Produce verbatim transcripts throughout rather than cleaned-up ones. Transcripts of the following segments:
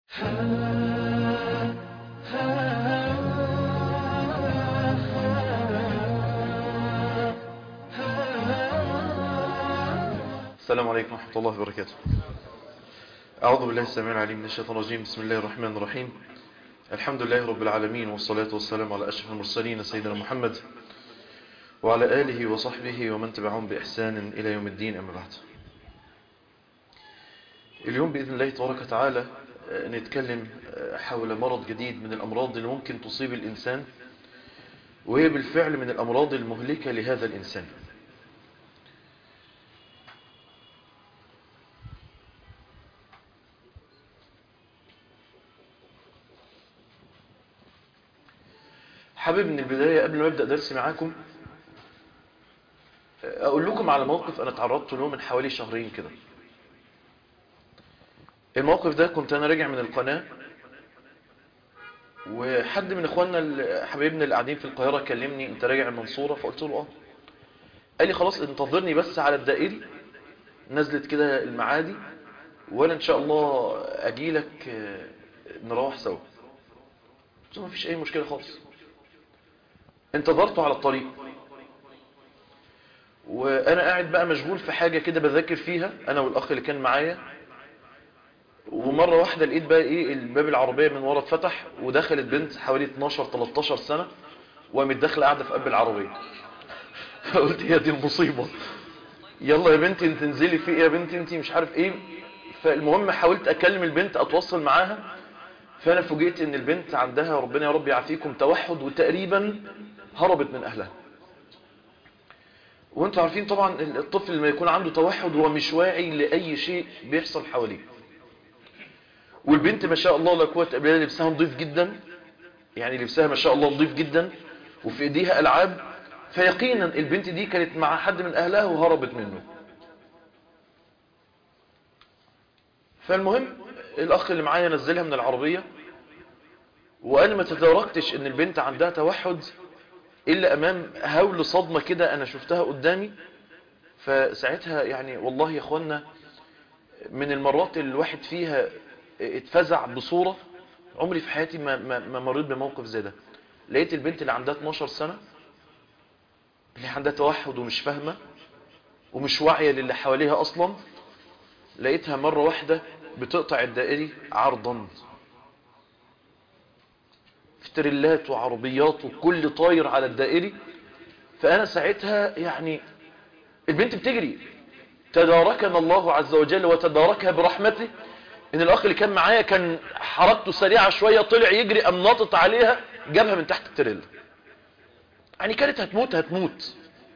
السلام عليكم ورحمة الله وبركاته. أعوذ بالله السميع العليم من الشيطان الرجيم. بسم الله الرحمن الرحيم. الحمد لله رب العالمين، والصلاة والسلام على أشرف المرسلين سيدنا محمد وعلى آله وصحبه ومن تبعهم بإحسان إلى يوم الدين، أما بعد. اليوم بإذن الله تبارك وتعالى نتكلم حول مرض جديد من الأمراض اللي ممكن تصيب الإنسان، وهي بالفعل من الأمراض المهلكة لهذا الإنسان. حابب من البداية قبل ما أبدأ درسي معاكم أقول لكم على موقف أنا تعرضت له من حوالي شهرين كده. الموقف ده كنت أنا راجع من القناة، وحد من إخواننا حبايبنا اللي قاعدين في القاهرة كلمني: أنت راجع المنصورة؟ فقلت له آه. قال لي خلاص انتظرني بس على الدائري، نزلت كده المعادي وأنا إن شاء الله أجيلك نروح سوا. قلت له ما فيش أي مشكلة خالص. انتظرته على الطريق، وانا قاعد بقى مشغول في حاجة كده بذاكر فيها انا والاخ اللي كان معايا، ومرة واحدة لقيت بقى ايه الباب العربية من ورا اتفتح ودخلت بنت حوالي اتناشر تلتاشر سنة، وقامت داخله قاعدة في قلب العربية. فقلت هي دي المصيبة، يلا يا بنتي انت تنزلي في ايه يا بنتي انت مش عارف ايه. فالمهم حاولت اكلم البنت اتوصل معاها، فانا فوجئت ان البنت عندها ربنا يا رب يعافيكم توحد، وتقريبا هربت من اهلها. وانتوا عارفين طبعا الطفل لما يكون عنده توحد هو مش واعي لأي شيء بيحصل حواليه. والبنت ما شاء الله لا قوة الا بالله لبسها نظيف جدا، يعني لبسها ما شاء الله نظيف جدا، وفي ايديها ألعاب، فيقينا البنت دي كانت مع حد من أهلها وهربت منه. فالمهم الأخ اللي معايا نزلها من العربية، وأنا ما تداركتش إن البنت عندها توحد إلا أمام هول صدمة كده أنا شفتها قدامي. فساعتها يعني والله يا أخوانا من المرات اللي الواحد فيها اتفزع بصورة عمري في حياتي ما, ما, ما مريت بموقف زي ده. لقيت البنت اللي عندها اتناشر سنة، اللي عندها توحد ومش فاهمة ومش واعية للي حواليها أصلا، لقيتها مرة واحدة بتقطع الدائري عرضا في تريلات وعربيات وكل طاير على الدائري. فأنا ساعتها يعني البنت بتجري، تداركنا الله عز وجل وتداركها برحمته. ان الاخ اللي كان معايا كان حركته سريعة شوية، طلع يجري قام ناطط عليها جابها من تحت التريلا. يعني كانت هتموت هتموت.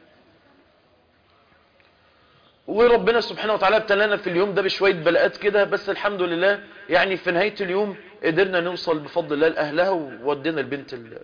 وربنا سبحانه وتعالى ابتلانا في اليوم ده بشوية بلاءات كده، بس الحمد لله يعني في نهاية اليوم قدرنا نوصل بفضل الله لأهلها وودينا البنت ال...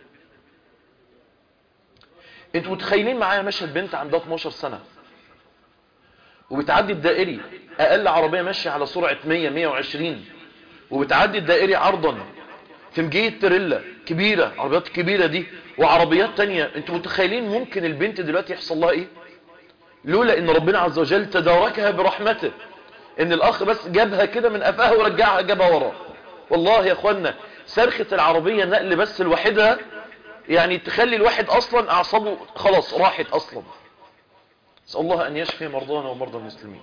انتوا متخيلين معايا مشهد بنت عندها اتناشر سنة وبتعدي الدائري، اقل عربية ماشية على سرعة مية مية وعشرين، وبتعدي الدائري عرضا في مجية تريلا كبيرة، عربيات كبيرة دي وعربيات تانية. انتوا متخيلين ممكن البنت دلوقتي يحصل لها ايه لولا ان ربنا عز وجل تداركها برحمته، ان الاخ بس جابها كده من قفاها ورجعها جابها وراه. والله يا اخوانا صرخة العربية نقل بس لوحدها يعني تخلي الواحد اصلا اعصابه خلاص راحت اصلا. اسأل الله ان يشفي مرضانا ومرضى المسلمين.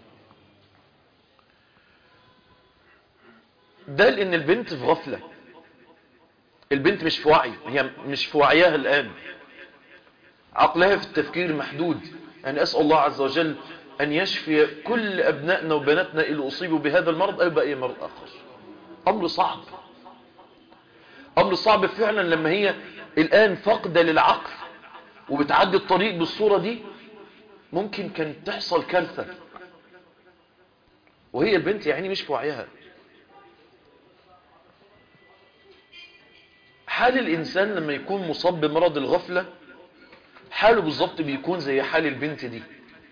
ده لان البنت في غفلة، البنت مش في وعي، هي مش في وعيها الآن، عقلها في التفكير محدود. يعني أسأل الله عز وجل أن يشفي كل أبنائنا وبناتنا اللي أصيبوا بهذا المرض أو بأي مرض آخر. أمر صعب، أمر صعب فعلا لما هي الآن فقدة للعقل وبتعدي الطريق بالصورة دي. ممكن كانت تحصل كارثة وهي البنت يعني مش في وعيها. حال الإنسان لما يكون مصاب بمرض الغفلة حاله بالظبط بيكون زي حال البنت دي،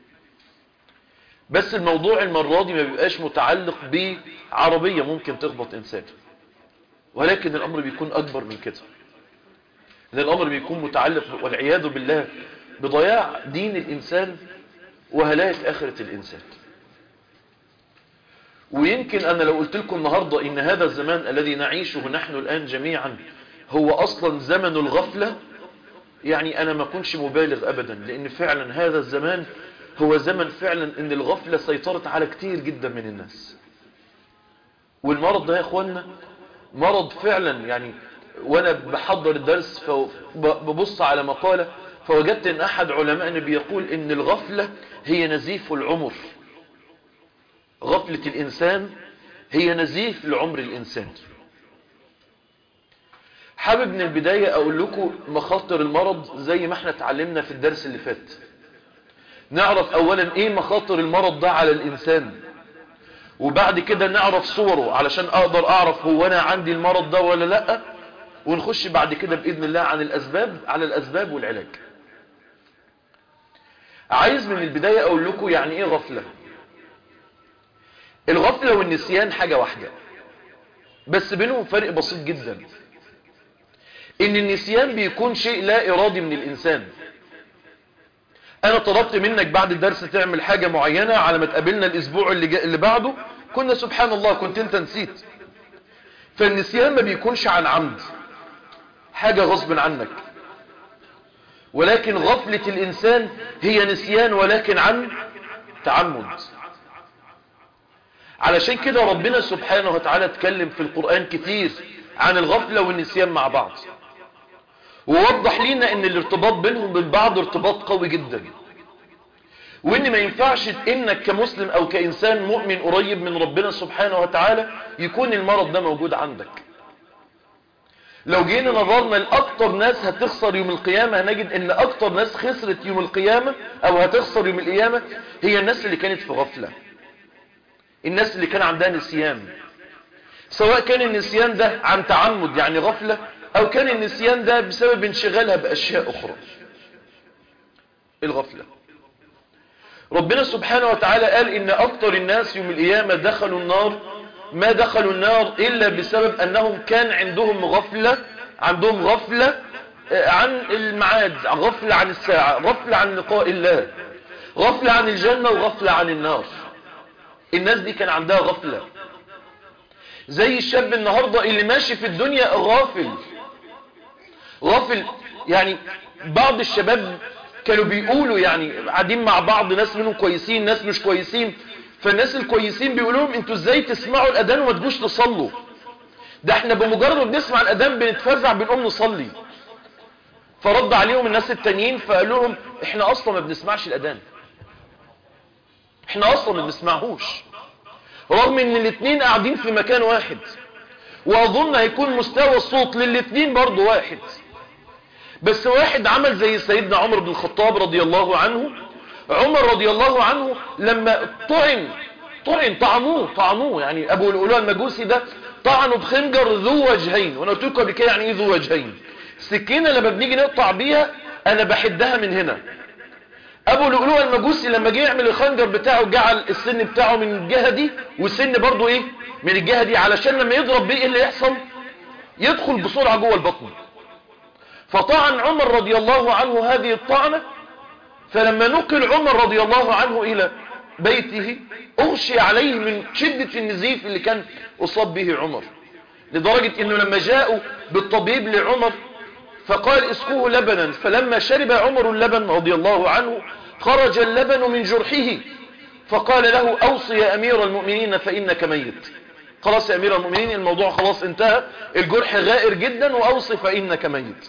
بس الموضوع المرة دي ما بيبقاش متعلق بعربية ممكن تخبط إنسان، ولكن الأمر بيكون أكبر من كده. إن الأمر بيكون متعلق والعياذ بالله بضياع دين الإنسان وهلاك آخرة الإنسان. ويمكن أنا لو قلت لكم النهاردة إن هذا الزمان الذي نعيشه نحن الآن جميعا هو أصلا زمن الغفلة، يعني أنا ما كنش مبالغ أبدا، لأن فعلا هذا الزمان هو زمن فعلا إن الغفلة سيطرت على كتير جدا من الناس. والمرض ده يا إخوانا مرض فعلا، يعني وأنا بحضر الدرس فببص على مقالة فوجدت إن أحد علمائنا بيقول إن الغفلة هي نزيف العمر. غفلة الإنسان هي نزيف لعمر الإنسان. حابب من البداية أقول لكم مخاطر المرض زي ما احنا اتعلمنا في الدرس اللي فات. نعرف أولا إيه مخاطر المرض ده على الإنسان، وبعد كده نعرف صوره علشان أقدر أعرف هو أنا عندي المرض ده ولا لأ، ونخش بعد كده بإذن الله عن الأسباب على الأسباب والعلاج. عايز من البداية أقول لكم يعني إيه غفلة. الغفلة والنسيان حاجة واحدة، بس بينهم فرق بسيط جدا. ان النسيان بيكون شيء لا ارادي من الانسان. انا طلبت منك بعد الدرس تعمل حاجة معينة، على ما تقابلنا الاسبوع اللي, اللي بعده كنا سبحان الله كنت انت نسيت. فالنسيان ما بيكونش عن عمد، حاجة غصب عنك، ولكن غفلة الانسان هي نسيان ولكن عن تعمد. علشان كده ربنا سبحانه وتعالى اتكلم في القرآن كتير عن الغفلة والنسيان مع بعض، ووضح لنا ان الارتباط بينهم وبين بعض ارتباط قوي جدا، وان ما ينفعش انك كمسلم او كإنسان مؤمن قريب من ربنا سبحانه وتعالى يكون المرض ده موجود عندك. لو جينا نظرنا لأكتر ناس هتخسر يوم القيامة هنجد ان اكتر ناس خسرت يوم القيامة او هتخسر يوم القيامة هي الناس اللي كانت في غفلة، الناس اللي كان عندها نسيان، سواء كان النسيان ده عن تعمد يعني غفلة، او كان النسيان ده بسبب انشغالها باشياء اخرى. الغفلة ربنا سبحانه وتعالى قال ان اكتر الناس يوم القيامة دخلوا النار ما دخلوا النار الا بسبب انهم كان عندهم غفلة، عندهم غفلة عن المعاد، غفلة عن الساعة، غفلة عن لقاء الله، غفلة عن الجنة وغفلة عن النار. الناس دي كان عندها غفلة، زي الشاب النهاردة اللي ماشي في الدنيا غافل غافل. يعني بعض الشباب كانوا بيقولوا، يعني قاعدين مع بعض ناس منهم كويسين ناس مش كويسين، فالناس الكويسين بيقولوا لهم انتوا ازاي تسمعوا الاذان وما تجوش تصلوا؟ ده احنا بمجرد ما بنسمع الاذان بنتفزع بنقوم نصلي. فرد عليهم الناس التانيين فقال لهم احنا اصلا ما بنسمعش الاذان، احنا اصلا ما بنسمعهوش، رغم ان الاثنين قاعدين في مكان واحد، واظن هيكون مستوى الصوت للاثنين برضو واحد، بس واحد عمل زي سيدنا عمر بن الخطاب رضي الله عنه. عمر رضي الله عنه لما طعن طعن طعنوه طعنوه يعني ابو لؤلؤة المجوسي ده طعنوا بخنجر ذو وجهين، وانا قلت لكم قبل كده يعني ايه ذو وجهين. السكينه لما بنيجي نقطع بيها انا بحدها من هنا. ابو لؤلؤة المجوسي لما جه يعمل الخنجر بتاعه جعل السن بتاعه من الجهه دي والسن برضو ايه من الجهه دي، علشان لما يضرب بيه ايه اللي يحصل؟ يدخل بسرعه جوه البطن. فطعن عمر رضي الله عنه هذه الطعنه، فلما نقل عمر رضي الله عنه الى بيته اغشي عليه من شده النزيف اللي كان اصاب به عمر، لدرجه انه لما جاءوا بالطبيب لعمر فقال اسقوه لبنا، فلما شرب عمر اللبن رضي الله عنه خرج اللبن من جرحه، فقال له اوصي يا امير المؤمنين فانك ميت. خلاص يا امير المؤمنين الموضوع خلاص انتهى، الجرح غائر جدا، واوصي فانك ميت.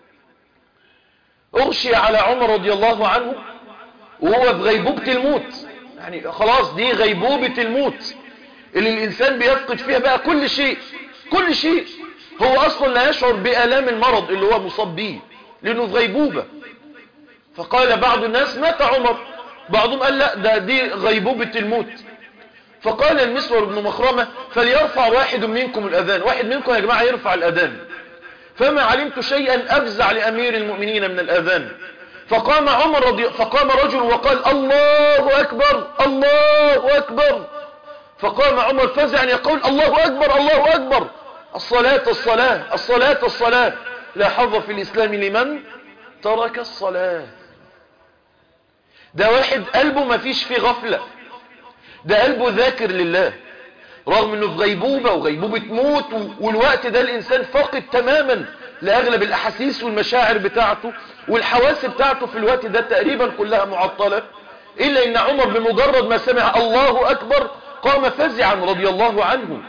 اغشي على عمر رضي الله عنه وهو في غيبوبة الموت، يعني خلاص دي غيبوبة الموت اللي الانسان بيفقد فيها بقى كل شيء كل شيء. هو اصلا لا يشعر بآلام المرض اللي هو مصاب به لانه في غيبوبة. فقال بعض الناس مات عمر، بعضهم قال لا ده دي غيبوبة الموت. فقال المسور بن مخرمة فليرفع واحد منكم الأذان، واحد منكم يا جماعة يرفع الأذان. فما علمت شيئا أفزع لأمير المؤمنين من الأذان. فقام عمر رضي فقام رجل وقال الله أكبر الله أكبر. فقام عمر فزعا يقول الله أكبر الله أكبر، الصلاة الصلاة الصلاة الصلاة، لا حظ في الإسلام لمن ترك الصلاة. ده واحد قلبه ما فيش فيه غفلة، ده قلبه ذاكر لله، رغم انه في غيبوبة وغيبوبة موت، والوقت ده الانسان فاقد تماما لاغلب الاحاسيس والمشاعر بتاعته، والحواس بتاعته في الوقت ده تقريبا كلها معطلة، الا ان عمر بمجرد ما سمع الله اكبر قام فزعا رضي الله عنه.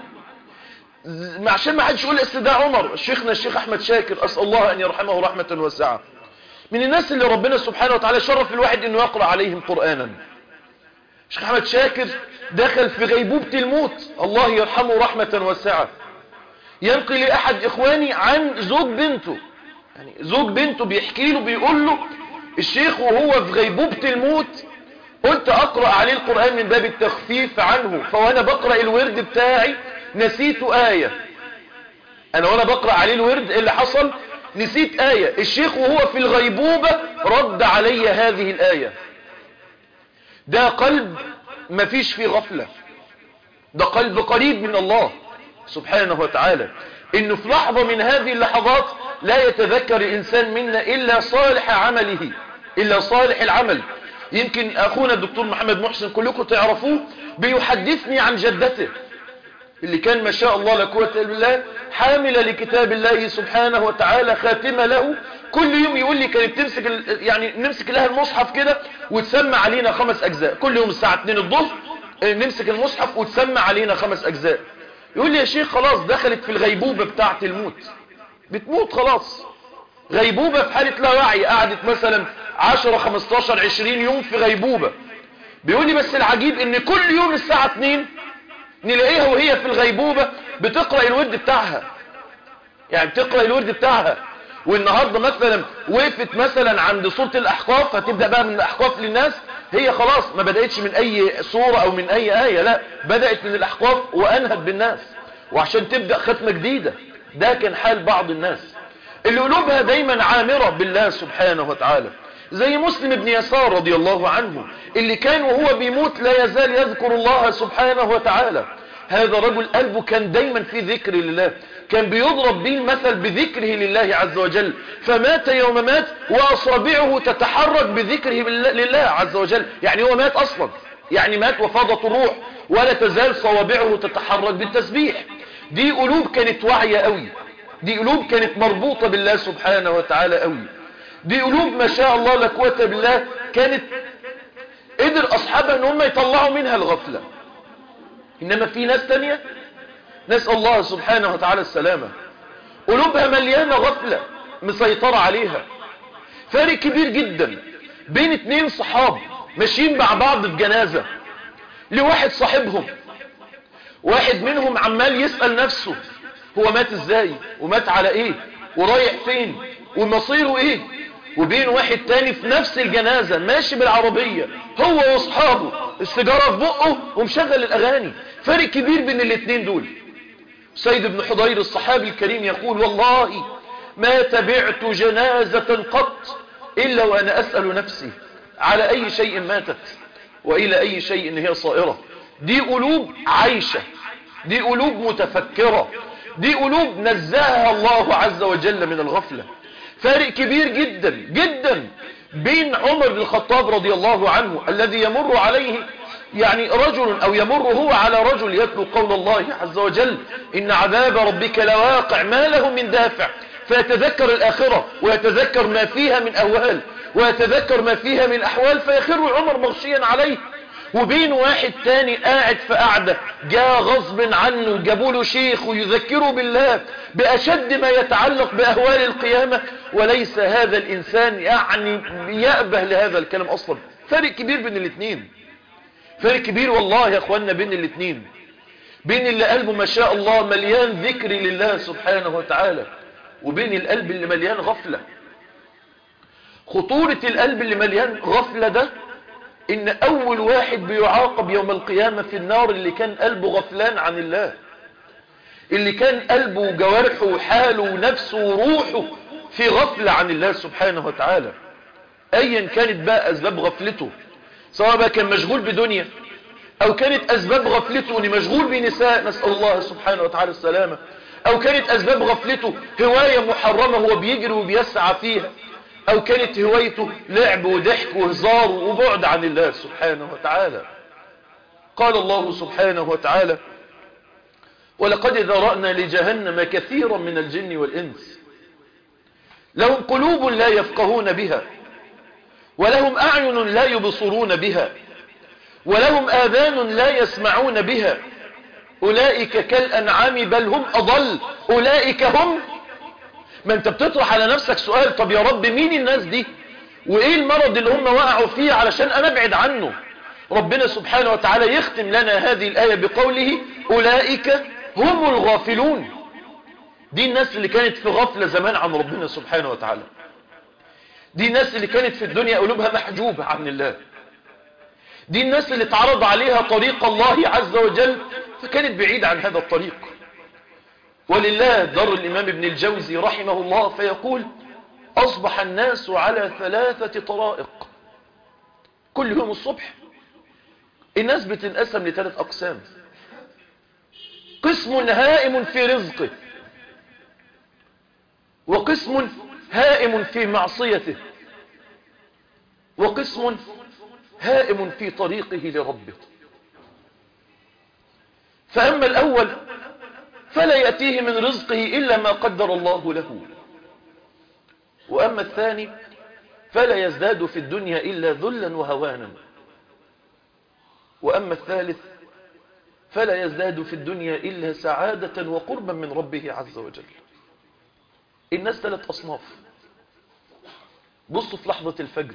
عشان ما حدش يقول اصل ده عمر، شيخنا الشيخ احمد شاكر اسال الله ان يرحمه رحمة واسعة، من الناس اللي ربنا سبحانه وتعالى شرف الواحد انه يقرأ عليهم قرآنا. الشيخ احمد شاكر دخل في غيبوبة الموت، الله يرحمه رحمة واسعة. ينقل لأحد إخواني عن زوج بنته، يعني زوج بنته بيحكي له بيقول له الشيخ وهو في غيبوبة الموت قلت أقرأ عليه القرآن من باب التخفيف عنه، فوانا بقرأ الورد بتاعي نسيت آية. أنا وانا بقرأ عليه الورد اللي حصل نسيت آية، الشيخ وهو في الغيبوبة رد علي هذه الآية. ده قلب ما فيش فيه غفلة، ده قلب قريب من الله سبحانه وتعالى، انه في لحظة من هذه اللحظات لا يتذكر الانسان منا الا صالح عمله، الا صالح العمل. يمكن اخونا الدكتور محمد محسن كلكم تعرفوه بيحدثني عن جدته اللي كان ما شاء الله لا قوة الا بالله حاملة لكتاب الله سبحانه وتعالى، خاتمة له. كل يوم يقول لي كانت تمسك يعني نمسك لها المصحف كده وتسمع علينا خمس اجزاء، كل يوم الساعة اتنين الظهر نمسك المصحف وتسمع علينا خمس اجزاء. يقول لي يا شيخ خلاص دخلت في الغيبوبة بتاعة الموت، بتموت خلاص، غيبوبة في حالة لا وعي، قعدت مثلا عشرة خمستاشر عشرين يوم في غيبوبة. بيقول لي بس العجيب ان كل يوم الساعة اتنين نلاقيها وهي في الغيبوبة بتقرأ الورد بتاعها، يعني بتقرأ الورد بتاعها. والنهاردة مثلا وقفت مثلا عند سورة الأحقاف، هتبدأ بقى من الأحقاف للناس، هي خلاص ما بدأتش من أي سورة أو من أي آية، لا بدأت من الأحقاف وأنهت بالناس، وعشان تبدأ ختمة جديدة. ده كان حال بعض الناس اللي قلوبها دايما عامرة بالله سبحانه وتعالى، زي مسلم بن يسار رضي الله عنه اللي كان وهو بيموت لا يزال يذكر الله سبحانه وتعالى. هذا رجل قلبه كان دايما في ذكر لله، كان بيضرب به المثل بذكره لله عز وجل، فمات يوم مات وأصابعه تتحرك بذكره لله عز وجل، يعني هو مات أصلا، يعني مات وفاضت الروح ولا تزال صوابعه تتحرك بالتسبيح. دي قلوب كانت واعية قوي، دي قلوب كانت مربوطة بالله سبحانه وتعالى قوي، دي قلوب ما شاء الله لا قوة بالله كانت قدر أصحابها ان هم يطلعوا منها الغفلة. إنما في ناس تانية نسأل الله سبحانه وتعالى السلامة قلوبها مليانة غفلة مسيطرة عليها. فارق كبير جدا بين اتنين صحاب ماشيين مع بعض في جنازة لواحد صاحبهم، واحد منهم عمال يسأل نفسه هو مات ازاي ومات على ايه ورايح فين ومصيره ايه، وبين واحد تاني في نفس الجنازة ماشي بالعربية هو واصحابه السيجارة في بقه ومشغل الاغاني. فرق كبير بين الاتنين دول. سيد بن حضير الصحابي الكريم يقول والله ما تبعت جنازة قط إلا وأنا أسأل نفسي على أي شيء ماتت وإلى أي شيء هي صائرة. دي قلوب عايشة، دي قلوب متفكرة، دي قلوب نزهها الله عز وجل من الغفلة. فارق كبير جدا جدا بين عمر بن الخطاب رضي الله عنه الذي يمر عليه يعني رجل أو يمر هو على رجل يتلو قول الله عز وجل إن عذاب ربك لواقع ما له من دافع، فيتذكر الآخرة ويتذكر ما فيها من أهوال ويتذكر ما فيها من أحوال فيخر عمر مغشيا عليه. وبين واحد تاني قاعد في قعدة جاء غصب عنه جابوا له شيخ ويذكره بالله بأشد ما يتعلق بأهوال القيامة، وليس هذا الإنسان يعني يأبه لهذا الكلام أصلا. فرق كبير بين الاثنين، فرق كبير والله يا اخوانا بين الاثنين، بين اللي قلبه ما شاء الله مليان ذكر لله سبحانه وتعالى وبين القلب اللي مليان غفلة. خطورة القلب اللي مليان غفلة ده ان اول واحد بيعاقب يوم القيامة في النار اللي كان قلبه غفلان عن الله، اللي كان قلبه وجوارحه وحاله ونفسه وروحه في غفلة عن الله سبحانه وتعالى. ايا كانت بقى اسباب غفلته، سواء بقى كان مشغول بدنيا او كانت اسباب غفلته انه مشغول بنساء نسأل الله سبحانه وتعالى السلامة، او كانت اسباب غفلته هواية محرمة هو بيجري وبيسعى فيها، او كانت هوايته لعب وضحك وهزار وبعد عن الله سبحانه وتعالى. قال الله سبحانه وتعالى ولقد ذرأنا لجهنم كثيرا من الجن والإنس لهم قلوب لا يفقهون بها ولهم أعين لا يبصرون بها ولهم آذان لا يسمعون بها أولئك كالأنعام بل هم أضل أولئك هم. ما أنت بتطرح على نفسك سؤال، طب يا رب مين الناس دي وإيه المرض اللي هم وقعوا فيه علشان أنا أبعد عنه؟ ربنا سبحانه وتعالى يختم لنا هذه الآية بقوله أولئك هم الغافلون. دي الناس اللي كانت في غفلة زمان عن ربنا سبحانه وتعالى. دي الناس اللي كانت في الدنيا قلوبها محجوبة عن الله. دي الناس اللي اتعرض عليها طريق الله عز وجل فكانت بعيدة عن هذا الطريق. ولله در الإمام ابن الجوزي رحمه الله فيقول أصبح الناس على ثلاثة طرائق. كل يوم الصبح الناس بتنقسم لثلاث أقسام. قسم هائم في رزقه، وقسم هائم في معصيته، وقسم هائم في طريقه لربه. فأما الأول فلا يأتيه من رزقه إلا ما قدر الله له، وأما الثاني فلا يزداد في الدنيا إلا ذلا وهوانا، وأما الثالث فلا يزداد في الدنيا إلا سعادة وقربا من ربه عز وجل. الناس ثلاث أصناف. بصوا في لحظة الفجر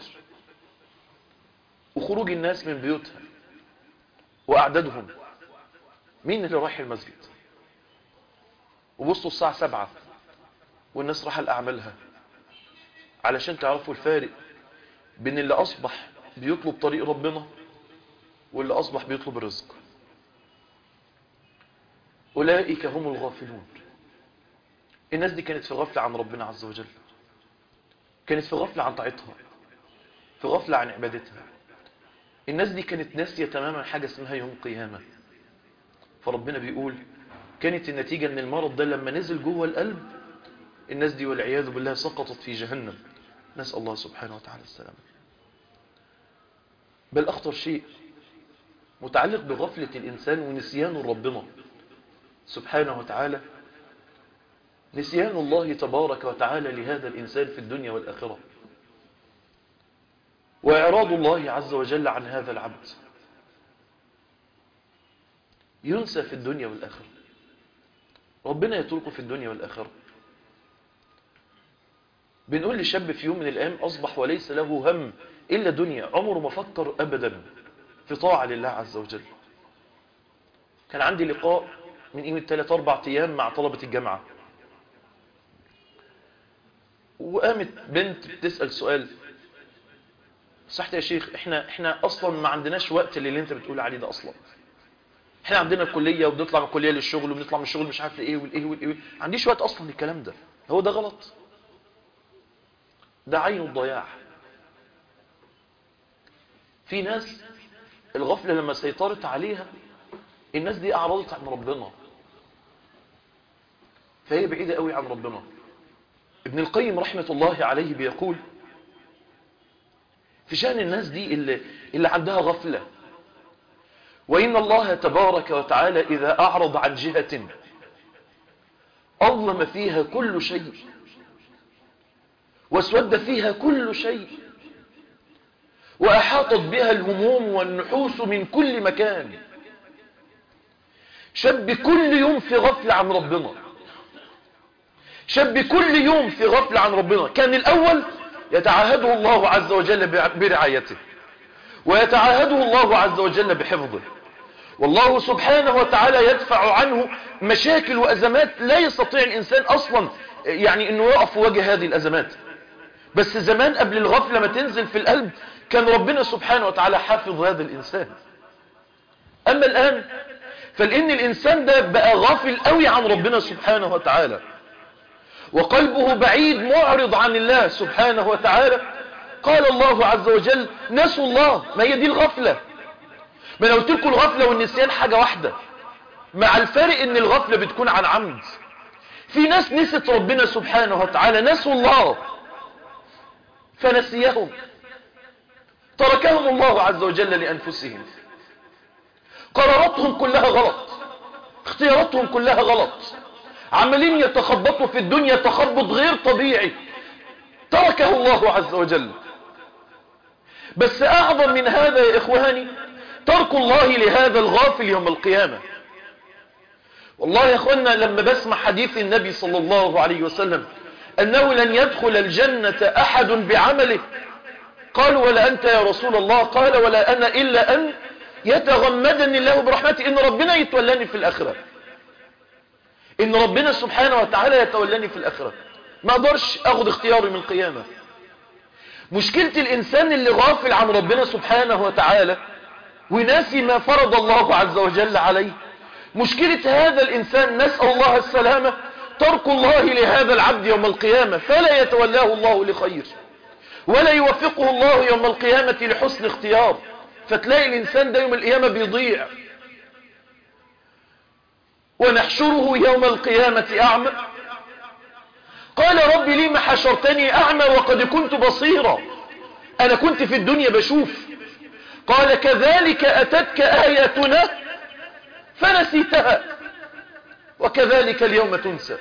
وخروج الناس من بيوتها وأعدادهم، مين اللي رايح المسجد؟ وبصوا الساعة سبعة والناس راح لأعمالها، علشان تعرفوا الفارق بين اللي أصبح بيطلب طريق ربنا واللي أصبح بيطلب الرزق. أولئك هم الغافلون. الناس دي كانت في غفلة عن ربنا عز وجل، كانت في غفلة عن طاعتها، في غفلة عن عبادتها. الناس دي كانت ناسية تماما حاجة اسمها يوم قيامة. فربنا بيقول كانت النتيجة ان المرض ده لما نزل جوه القلب الناس دي والعياذ بالله سقطت في جهنم، نسأل الله سبحانه وتعالى السلام. بل أخطر شيء متعلق بغفلة الإنسان ونسيان ربنا سبحانه وتعالى، نسيان الله تبارك وتعالى لهذا الإنسان في الدنيا والآخرة، وإعراض الله عز وجل عن هذا العبد. ينسى في الدنيا والآخرة، ربنا يتركه في الدنيا والآخرة. بنقول لشاب في يوم من الأيام أصبح وليس له هم إلا دنيا، عمره ما فكر أبدا في طاعة لله عز وجل. كان عندي لقاء من قيمة ثلاث أربع أيام مع طلبة الجامعة، وقامت بنت بتسأل سؤال، صحت يا شيخ احنا احنا اصلا ما عندناش وقت اللي انت بتقول عليه ده اصلا. احنا عندنا الكليه وبنطلع من الكليه للشغل وبنطلع من الشغل مش عارف ايه والايه والايه، ما عنديش وقت اصلا للكلام ده. هو ده غلط؟ ده عين الضياع. في ناس الغفله لما سيطرت عليها الناس دي اعرضت عن ربنا، فهي بعيده قوي عن ربنا. ابن القيم رحمه الله عليه بيقول في شأن الناس دي اللي, اللي عندها غفلة، وإن الله تبارك وتعالى إذا أعرض عن جهة أظلم فيها كل شيء واسود فيها كل شيء وأحاطت بها الهموم والنحوس من كل مكان. شاب كل يوم في غفلة عن ربنا، شاب كل يوم في غفلة عن ربنا. كان الأول يتعاهده الله عز وجل برعايته، ويتعاهده الله عز وجل بحفظه، والله سبحانه وتعالى يدفع عنه مشاكل وأزمات لا يستطيع الإنسان أصلا يعني أنه يقف في وجه هذه الأزمات. بس زمان قبل الغفلة ما تنزل في القلب كان ربنا سبحانه وتعالى حافظ هذا الإنسان. أما الآن فلأن الإنسان ده بقى غافل قوي عن ربنا سبحانه وتعالى، وقلبه بعيد معرض عن الله سبحانه وتعالى. قال الله عز وجل نسوا الله. ما هي دي الغفلة. ما انا قلت لكم الغفلة والنسيان حاجة واحدة، مع الفارق ان الغفلة بتكون عن عمد. في ناس نسيت ربنا سبحانه وتعالى، نسوا الله فنسيهم، تركهم الله عز وجل لأنفسهم، قراراتهم كلها غلط، اختياراتهم كلها غلط، عمالين يتخبطوا في الدنيا تخبط غير طبيعي، تركه الله عز وجل. بس أعظم من هذا يا إخواني ترك الله لهذا الغافل يوم القيامة. والله يا إخوانا لما بسمع حديث النبي صلى الله عليه وسلم أنه لن يدخل الجنة أحد بعمله، قالوا ولا أنت يا رسول الله؟ قال ولا أنا إلا أن يتغمدني الله برحمته، إن ربنا يتولاني في الآخرة، إن ربنا سبحانه وتعالى يتولاني في الآخرة، ما أقدرش أخذ اختياري من القيامة. مشكلة الإنسان اللي غافل عن ربنا سبحانه وتعالى وناسي ما فرض الله عز وجل عليه، مشكلة هذا الإنسان نسأل الله السلامة ترك الله لهذا العبد يوم القيامة، فلا يتولاه الله لخير ولا يوفقه الله يوم القيامة لحسن اختيار، فتلاقي الإنسان ده يوم القيامة بيضيع. ونحشره يوم القيامة أعمى قال ربي لما حشرتني أعمى وقد كنت بصيرا، أنا كنت في الدنيا بشوف. قال كذلك أتتك آياتنا فنسيتها وكذلك اليوم تنسى.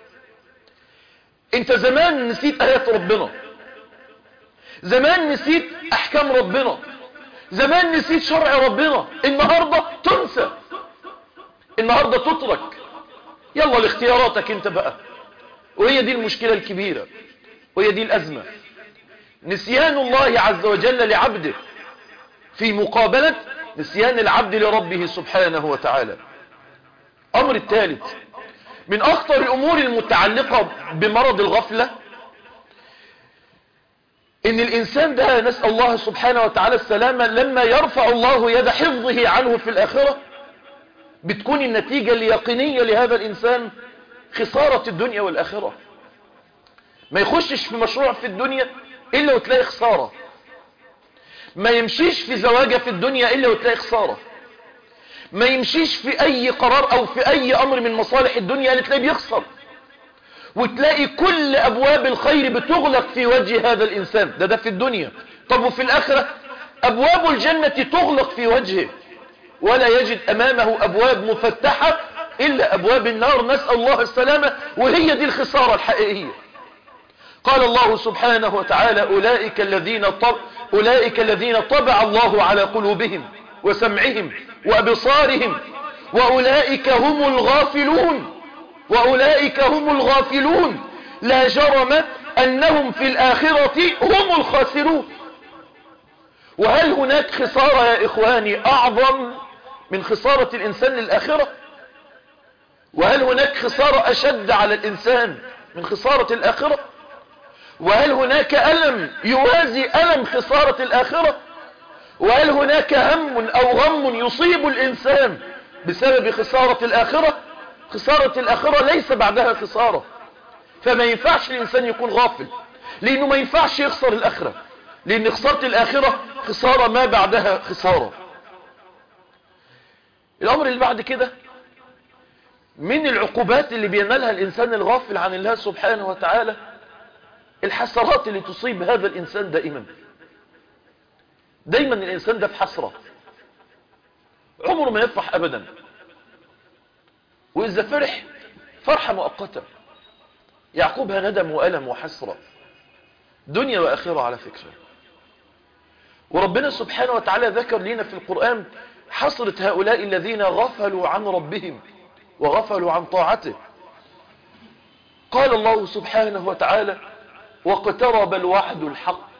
انت زمان نسيت آيات ربنا، زمان نسيت أحكام ربنا، زمان نسيت شرع ربنا، النهاردة تنسى، النهاردة تترك. يلا لاختياراتك انت بقى. وهي دي المشكلة الكبيرة، وهي دي الأزمة، نسيان الله عز وجل لعبده في مقابلة نسيان العبد لربه سبحانه وتعالى. أمر الثالث من أخطر الأمور المتعلقة بمرض الغفلة، إن الإنسان ده نسأل الله سبحانه وتعالى السلامة لما يرفع الله يد حفظه عنه في الآخرة بتكون النتيجة اليقينية لهذا الإنسان خسارة الدنيا والآخرة. ما يخشش في مشروع في الدنيا إلا وتلاقي خسارة، ما يمشيش في زواجة في الدنيا إلا وتلاقي خسارة، ما يمشيش في أي قرار أو في أي أمر من مصالح الدنيا إلا تلاقي بيخسر، وتلاقي كل أبواب الخير بتغلق في وجه هذا الإنسان ده ده في الدنيا. طب وفي الآخرة أبواب الجنة تغلق في وجهه ولا يجد أمامه أبواب مفتحة إلا أبواب النار، نسأل الله السلامة، وهي دي الخسارة الحقيقية. قال الله سبحانه وتعالى أولئك الذين طب أولئك الذين طبع الله على قلوبهم وسمعهم وأبصارهم وأولئك هم الغافلون، وأولئك هم الغافلون لا جرم أنهم في الآخرة هم الخاسرون. وهل هناك خسارة يا إخواني أعظم من خسارة الإنسان للآخرة؟ وهل هناك خسارة أشد على الإنسان من خسارة الآخرة؟ وهل هناك ألم يوازي ألم خسارة الآخرة؟ وهل هناك هم أو غم يصيب الإنسان بسبب خسارة الآخرة؟ خسارة الآخرة ليس بعدها خسارة، فما ينفعش الإنسان يكون غافل، لأنه ما ينفعش يخسر الآخرة، لأن خسارة الآخرة خسارة ما بعدها خسارة. الأمر اللي بعد كده من العقوبات اللي بينالها الإنسان الغافل عن الله سبحانه وتعالى الحسرات اللي تصيب هذا الإنسان دائما. دايما الإنسان ده في حسرة، عمره ما يفرح أبدا، وإذا فرح فرحة مؤقتة يعقوبها ندم وألم وحسرة، دنيا وآخرة على فكرة. وربنا سبحانه وتعالى ذكر لنا في القرآن حسرة هؤلاء الذين غفلوا عن ربهم وغفلوا عن طاعته. قال الله سبحانه وتعالى واقترب الوعد الحق،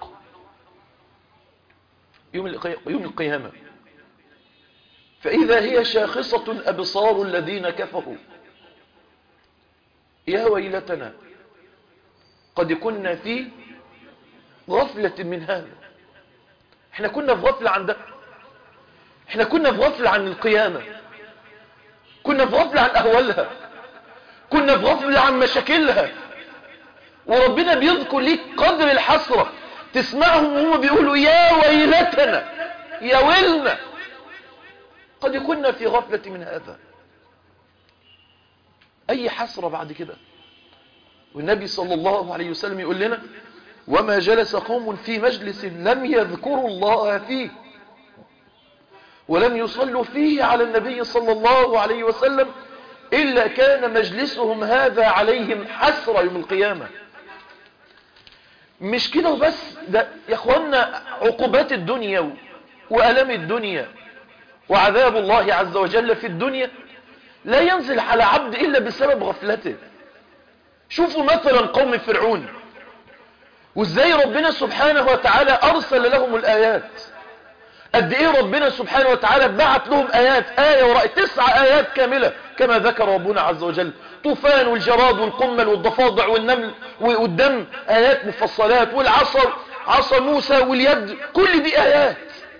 يوم القيامة فإذا هي شاخصة أبصار الذين كفروا يا ويلتنا قد كنا في غفلة من هذا. احنا كنا في غفلة عن ده، احنا كنا في غفلة عن القيامة، كنا في غفلة عن أهوالها، كنا في غفلة عن مشاكلها. وربنا بيذكر ليك قدر الحسرة، تسمعهم وهم بيقولوا يا ويلتنا يا ويلنا قد كنا في غفلة من هذا. أي حسرة بعد كده. والنبي صلى الله عليه وسلم يقول لنا وما جلس قوم في مجلس لم يذكروا الله فيه ولم يصلوا فيه على النبي صلى الله عليه وسلم إلا كان مجلسهم هذا عليهم حسرة يوم القيامة. مش كده وبس، ده يا اخوانا عقوبات الدنيا وألم الدنيا وعذاب الله عز وجل في الدنيا لا ينزل على عبد إلا بسبب غفلته. شوفوا مثلا قوم فرعون وازاي ربنا سبحانه وتعالى أرسل لهم الآيات. قد ايه ربنا سبحانه وتعالى بعت لهم آيات، آية وراء تسع آيات كاملة كما ذكر ربنا عز وجل. طوفان والجراد والقمل والضفادع والنمل والدم، آيات مفصلات، والعصا عصا موسى واليد، كل دي آيات.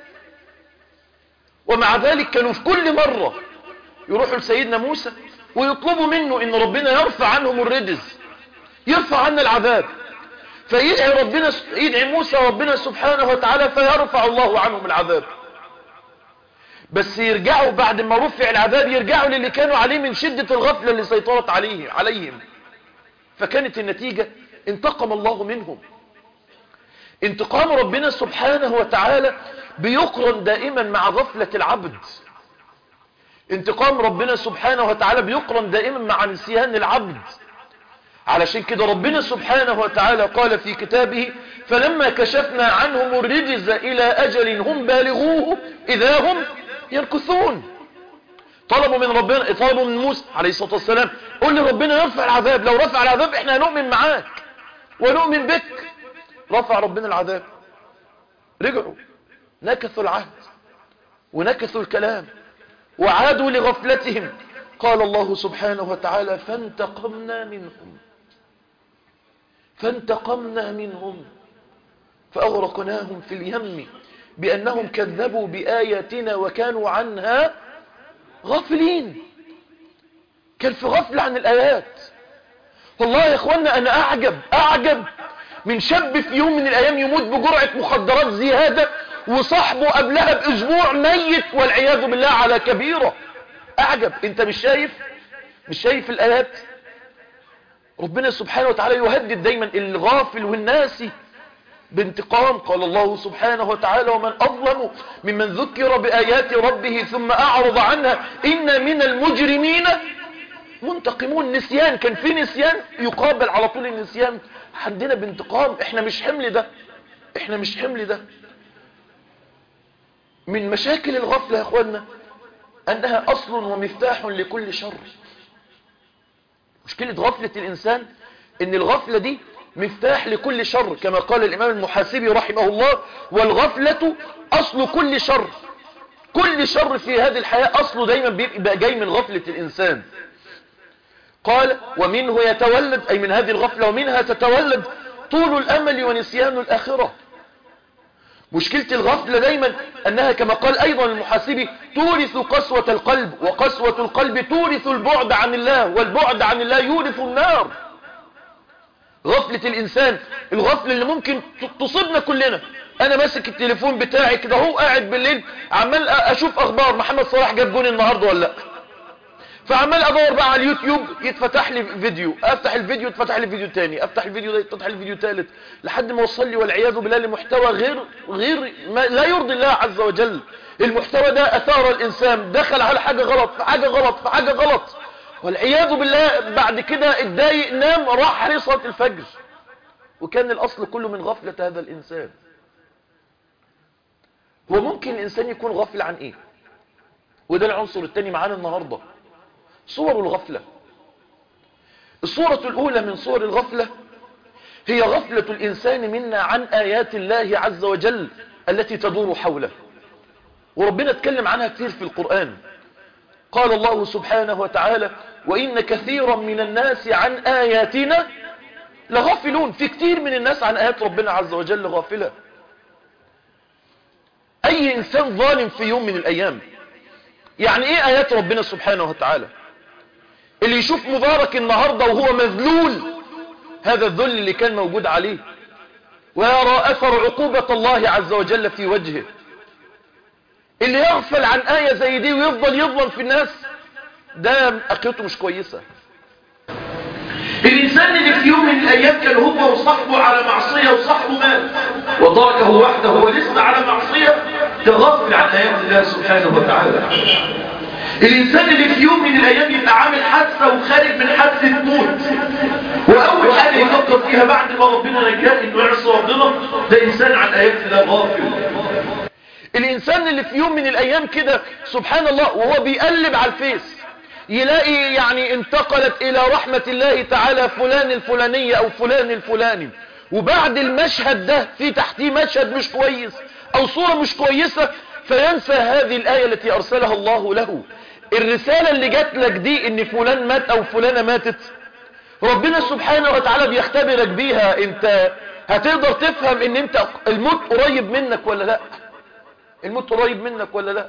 ومع ذلك كانوا في كل مرة يروحوا لسيدنا موسى ويطلبوا منه ان ربنا يرفع عنهم الرجز، يرفع عنا العذاب. فيدعي ربنا يدعي موسى ربنا سبحانه وتعالى فيرفع الله عنهم العذاب. بس يرجعوا بعد ما رفع العذاب يرجعوا للي كانوا عليه من شدة الغفلة اللي سيطرت عليه عليهم. فكانت النتيجة انتقم الله منهم. انتقام ربنا سبحانه وتعالى بيقرن دائما مع غفلة العبد. انتقام ربنا سبحانه وتعالى بيقرن دائما مع نسيان العبد. علشان كده ربنا سبحانه وتعالى قال في كتابه: فلما كشفنا عنهم الرجز إلى أجل هم بالغوه إذا هم ينكثون. طلبوا من ربنا، طلبوا من موسى عليه الصلاة والسلام: قل لي ربنا يرفع العذاب، لو رفع العذاب احنا هنؤمن معاك ونؤمن بك. رفع ربنا العذاب، رجعوا نكثوا العهد ونكثوا الكلام وعادوا لغفلتهم. قال الله سبحانه وتعالى: فانتقمنا منهم فانتقمنا منهم فأغرقناهم في اليم بأنهم كذبوا بآياتنا وكانوا عنها غافلين. كان في غفلة عن الآيات. والله يا اخوانا أنا أعجب أعجب من شاب في يوم من الأيام يموت بجرعة مخدرات زيادة وصاحبه قبلها بأسبوع ميت والعياذ بالله على كبيرة. أعجب. أنت مش شايف مش شايف الآيات؟ ربنا سبحانه وتعالى يهدد دايما الغافل والناسي بانتقام. قال الله سبحانه وتعالى: ومن أظلم ممن ذكر بآيات ربه ثم أعرض عنها إن من المجرمين منتقمون. نسيان، كان في نسيان يقابل على طول النسيان عندنا بانتقام. احنا مش حمل ده احنا مش حمل ده من مشاكل الغفلة يا اخوانا أنها أصل ومفتاح لكل شر. مشكلة غفلة الإنسان إن الغفلة دي مفتاح لكل شر، كما قال الإمام المحاسبي رحمه الله: والغفلة أصل كل شر. كل شر في هذه الحياة أصله دايما بيبقى جاي من غفلة الإنسان. قال: ومنه يتولد، أي من هذه الغفلة ومنها تتولد طول الأمل ونسيان الآخرة. مشكلة الغفلة دايما أنها كما قال أيضا المحاسبي: تورث قسوة القلب، وقسوة القلب تورث البعد عن الله، والبعد عن الله يورث النار. غفلة الإنسان، الغفلة اللي ممكن تصيبنا كلنا. أنا ماسك التليفون بتاعي كده هو قاعد بالليل عمال أشوف أخبار محمد صلاح جاب جون النهاردة ولا لأ، فعمال ادور بقى على اليوتيوب يتفتح لي فيديو، افتح الفيديو يتفتح لي فيديو تاني، افتح الفيديو ده يتفتح لي فيديو تالت، لحد ما وصل لي والعياذ بالله لمحتوى غير غير ما لا يرضي الله عز وجل. المحتوى ده اثار الانسان، دخل على حاجه غلط في حاجه غلط في حاجه غلط والعياذ بالله. بعد كده اتضايق، نام، راح صلاه الفجر، وكان الاصل كله من غفله هذا الانسان. هو ممكن الانسان يكون غافل عن ايه؟ وده العنصر الثاني معانا النهارده، صور الغفلة. الصورة الأولى من صور الغفلة هي غفلة الإنسان منا عن آيات الله عز وجل التي تدور حوله، وربنا اتكلم عنها كثير في القرآن. قال الله سبحانه وتعالى: وإن كثيرا من الناس عن آياتنا لغافلون. في كثير من الناس عن آيات ربنا عز وجل غافلة. أي إنسان ظالم في يوم من الأيام، يعني إيه آيات ربنا سبحانه وتعالى؟ اللي يشوف مبارك النهاردة وهو مذلول هذا الذل اللي كان موجود عليه، ويرى أثر عقوبة الله عز وجل في وجهه، اللي يغفل عن آية زي دي ويفضل يظلم في الناس، ده أخيته مش كويسة. الإنسان اللي في يوم من الأيام كان هو وصاحبه على معصية وصاحبه مات وتركه وحده ولسه على معصية، تغفل عن آيات الله سبحانه وتعالى. الإنسان اللي في يوم من الأيام يبقى عامل حادثة وخارج من حادثة موت، وأول حاجة يفكر فيها بعد ما ربنا نجاه إنه يعصي ربنا، ده إنسان عن آيات الله غافل. الإنسان اللي في يوم من الأيام كده سبحان الله وهو بيقلب على الفيس يلاقي يعني انتقلت إلى رحمة الله تعالى فلان الفلانية أو فلان الفلاني، وبعد المشهد ده في تحتيه مشهد مش كويس أو صورة مش كويسة، فينسى هذه الآية التي أرسلها الله له. الرسالة اللي جات لك دي إن فلان مات أو فلانة ماتت، ربنا سبحانه وتعالى بيختبرك بيها. انت هتقدر تفهم ان انت الموت قريب منك ولا لا؟ الموت قريب منك ولا لا؟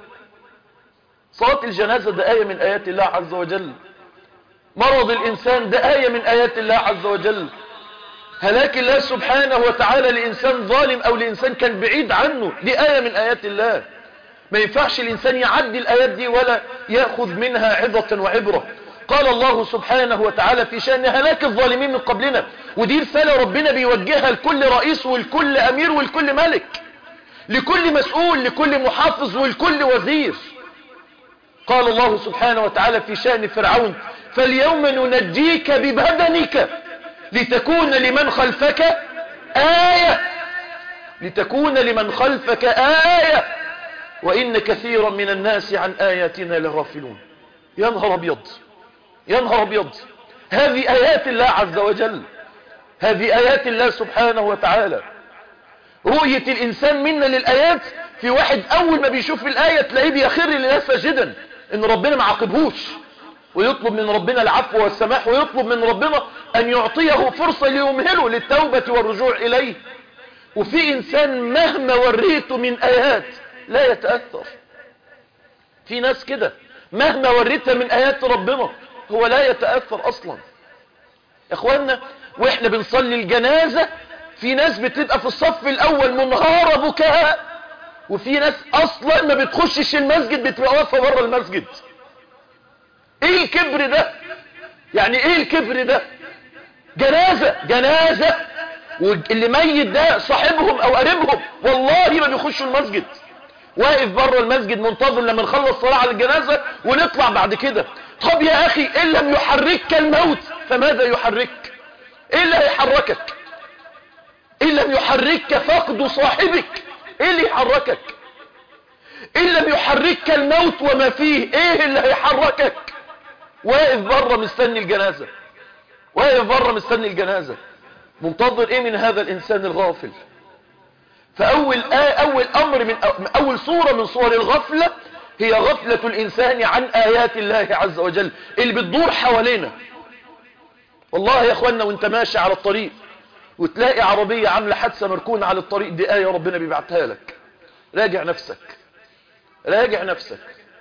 صلاة الجنازة ده آية من آيات الله عز وجل. مرض الإنسان ده آية من آيات الله عز وجل. هلاك الله سبحانه وتعالى لإنسان ظالم أو لإنسان كان بعيد عنه، دي آية من آيات الله. ما ينفعش الإنسان يعدي الآيات دي ولا يأخذ منها عظة وعبرة. قال الله سبحانه وتعالى في شأن هلاك الظالمين من قبلنا، ودي رسالة ربنا بيوجهها لكل رئيس والكل أمير والكل ملك، لكل مسؤول، لكل محافظ والكل وزير. قال الله سبحانه وتعالى في شأن فرعون فاليوم ننجيك ببدنك لتكون لمن خلفك آية، لتكون لمن خلفك آية وإن كثيرا من الناس عن آياتنا لغافلون. يا نهار أبيض، يا نهار أبيض، هذه آيات الله عز وجل، هذه آيات الله سبحانه وتعالى. رؤية الإنسان منا للآيات، في واحد أول ما بيشوف الآية تلاقيه بيخر لله ساجدا إن ربنا ما عاقبهوش، ويطلب من ربنا العفو والسماح، ويطلب من ربنا أن يعطيه فرصة ليمهله للتوبة والرجوع إليه. وفي إنسان مهما وريته من آيات لا يتأثر. في ناس كده مهما وريتها من آيات ربنا هو لا يتأثر أصلا. يا أخوانا وإحنا بنصلي الجنازة في ناس بتبقى في الصف الأول منهارة بكاء، وفي ناس أصلا ما بتخشش المسجد، بتبقى واقفة بره المسجد. إيه الكبر ده؟ يعني إيه الكبر ده؟ جنازة جنازة واللي ميت ده صاحبهم أو قريبهم والله ما بيخشوا المسجد، واقف بره المسجد منتظر لما نخلص صلاة على الجنازة ونطلع بعد كده. طب يا أخي إن لم يحركك الموت فماذا يحرك؟ إيه اللي هيحركك؟ إن لم يحركك فقد صاحبك، إيه اللي يحركك؟ إن لم يحركك الموت وما فيه، إيه اللي هيحركك؟ واقف بره مستني الجنازة، واقف بره مستني الجنازة، منتظر إيه من هذا الإنسان الغافل؟ فأول آه أول أمر من أول صورة من صور الغفلة هي غفلة الإنسان عن آيات الله عز وجل اللي بتدور حوالينا. والله يا أخوانا وانت ماشي على الطريق وتلاقي عربية عاملة حادثة مركونة على الطريق، دي آية ربنا بيبعتها لك. راجع نفسك، راجع نفسك.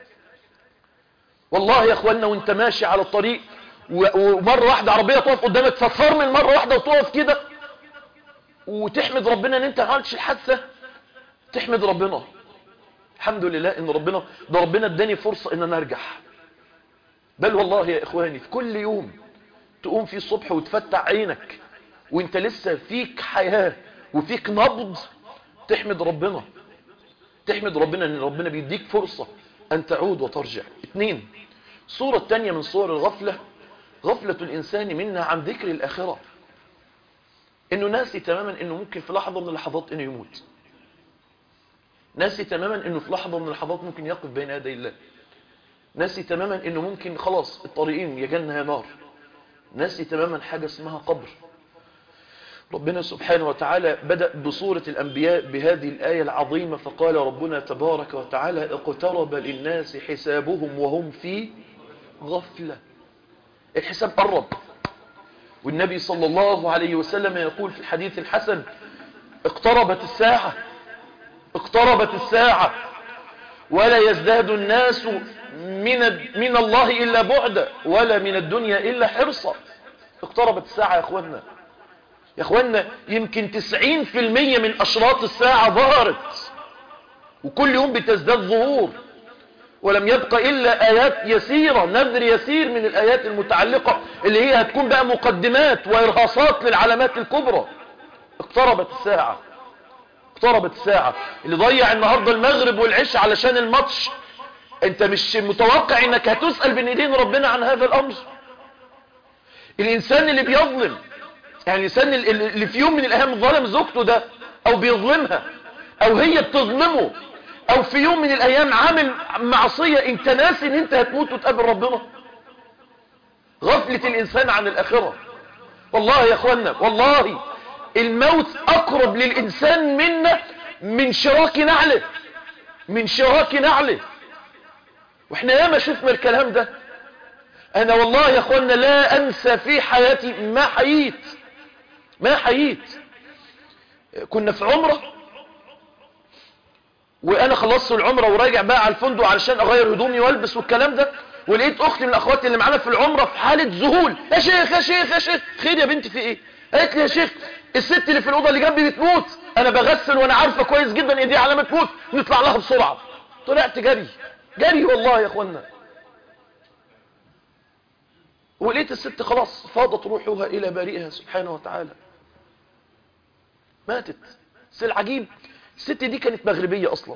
والله يا أخوانا وانت ماشي على الطريق ومرة واحدة عربية تقف قدامك فتفرمل مرة واحدة وتقف كده وتحمد ربنا ان انت ما عملتش الحادثة، تحمد ربنا الحمد لله ان ربنا ده ربنا اداني فرصة ان انا ارجع. بل والله يا اخواني في كل يوم تقوم فيه الصبح وتفتح عينك وانت لسه فيك حياة وفيك نبض، تحمد ربنا، تحمد ربنا ان ربنا بيديك فرصة ان تعود وترجع. اتنين، صورة تانية من صور الغفلة غفلة الانسان منا عن ذكر الاخرة، انه ناسي تماما انه ممكن في لحظة من اللحظات انه يموت، ناسي تماما انه في لحظة من اللحظات ممكن يقف بين يدي الله، ناسي تماما انه ممكن خلاص الطريقين يا جنة يا نار، ناسي تماما حاجة اسمها قبر. ربنا سبحانه وتعالى بدأ بصورة الأنبياء بهذه الآية العظيمة، فقال ربنا تبارك وتعالى اقترب للناس حسابهم وهم في غفلة. الحساب قرب، والنبي صلى الله عليه وسلم يقول في الحديث الحسن اقتربت الساعة، اقتربت الساعة ولا يزداد الناس من من الله إلا بعدا ولا من الدنيا إلا حرصا. اقتربت الساعة يا أخوانا، يا أخوانا يمكن تسعين في المية من أشراط الساعة ظهرت وكل يوم بتزداد ظهور، ولم يبقى إلا آيات يسيرة، نذر يسير من الآيات المتعلقة اللي هي هتكون بقى مقدمات وإرهاصات للعلامات الكبرى. اقتربت الساعة، اقتربت الساعة. اللي ضيع النهاردة المغرب والعشاء علشان الماتش انت مش متوقع انك هتسأل بين ايدين ربنا عن هذا الامر؟ الانسان اللي بيظلم، يعني الانسان اللي في يوم من الايام ظلم زوجته ده او بيظلمها او هي بتظلمه، او في يوم من الايام عامل معصية، انت ناسي ان انت هتموت وتقابل ربنا؟ غفلة الانسان عن الاخرة. والله يا اخوانا، والله الموت اقرب للانسان منا من شراك نعله، من شراك نعله. واحنا ياما شفنا الكلام ده. انا والله يا اخوانا لا انسى في حياتي ما حييت ما حييت كنا في عمرة، وانا خلصت العمرة وراجع بقى على الفندق علشان اغير هدومي والبس والكلام ده، ولقيت اختي من الاخوات اللي معانا في العمرة في حالة ذهول. يا شيخ يا شيخ يا شيخ، خير يا بنتي في ايه؟ قالت لي يا شيخ الست اللي في الاوضه اللي جنبي بتموت، انا بغسل وانا عارفه كويس جدا ان دي علامه موت، نطلع لها بسرعه. طلعت جري جري والله يا اخوانا، ولقيت الست خلاص فاضت روحها الى بارئها سبحانه وتعالى، ماتت. بس العجيب الست دي كانت مغربيه اصلا.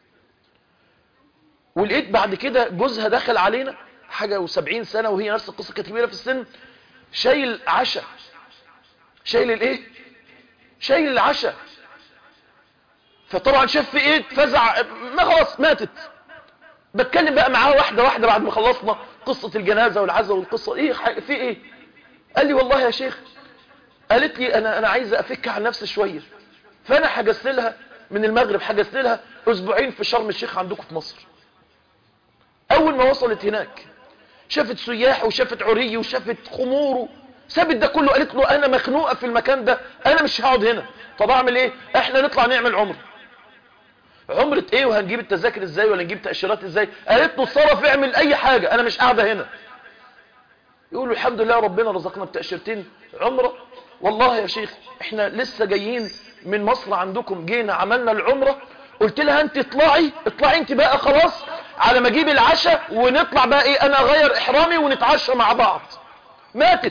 ولقيت بعد كده جوزها دخل علينا حاجه وسبعين سنه وهي نفس القصه، كانت كبيره في السن، شايل عشاء. شايل الايه؟ شايل العشاء. فطبعا شاف في ايه، فزع، ما خلاص ماتت. بتكلم بقى معاه واحده واحده بعد ما خلصنا قصه الجنازه والعزاء والقصه، ايه في ايه؟ قال لي والله يا شيخ، قالت لي انا انا عايزه افك عن نفسي شويه، فانا حجزت لها من المغرب، حجزت لها اسبوعين في شرم الشيخ عندكم في مصر. اول ما وصلت هناك شافت سياح وشافت عري وشافت خمور، سابت ده كله، قالت له انا مخنوقه في المكان ده، انا مش هقعد هنا. طب اعمل ايه؟ احنا نطلع نعمل عمره. عمره ايه وهنجيب التذاكر ازاي ولا نجيب تاشيرات ازاي؟ قالت له اتصرف اعمل اي حاجه، انا مش قاعده هنا. يقولوا الحمد لله ربنا رزقنا بتاشيرتين عمره. والله يا شيخ احنا لسه جايين من مصر عندكم، جينا عملنا العمره، قلت لها انت اطلعي اطلعي انت بقى خلاص على ما اجيب العشاء ونطلع بقى ايه، انا اغير احرامي ونتعشى مع بعض. ماتت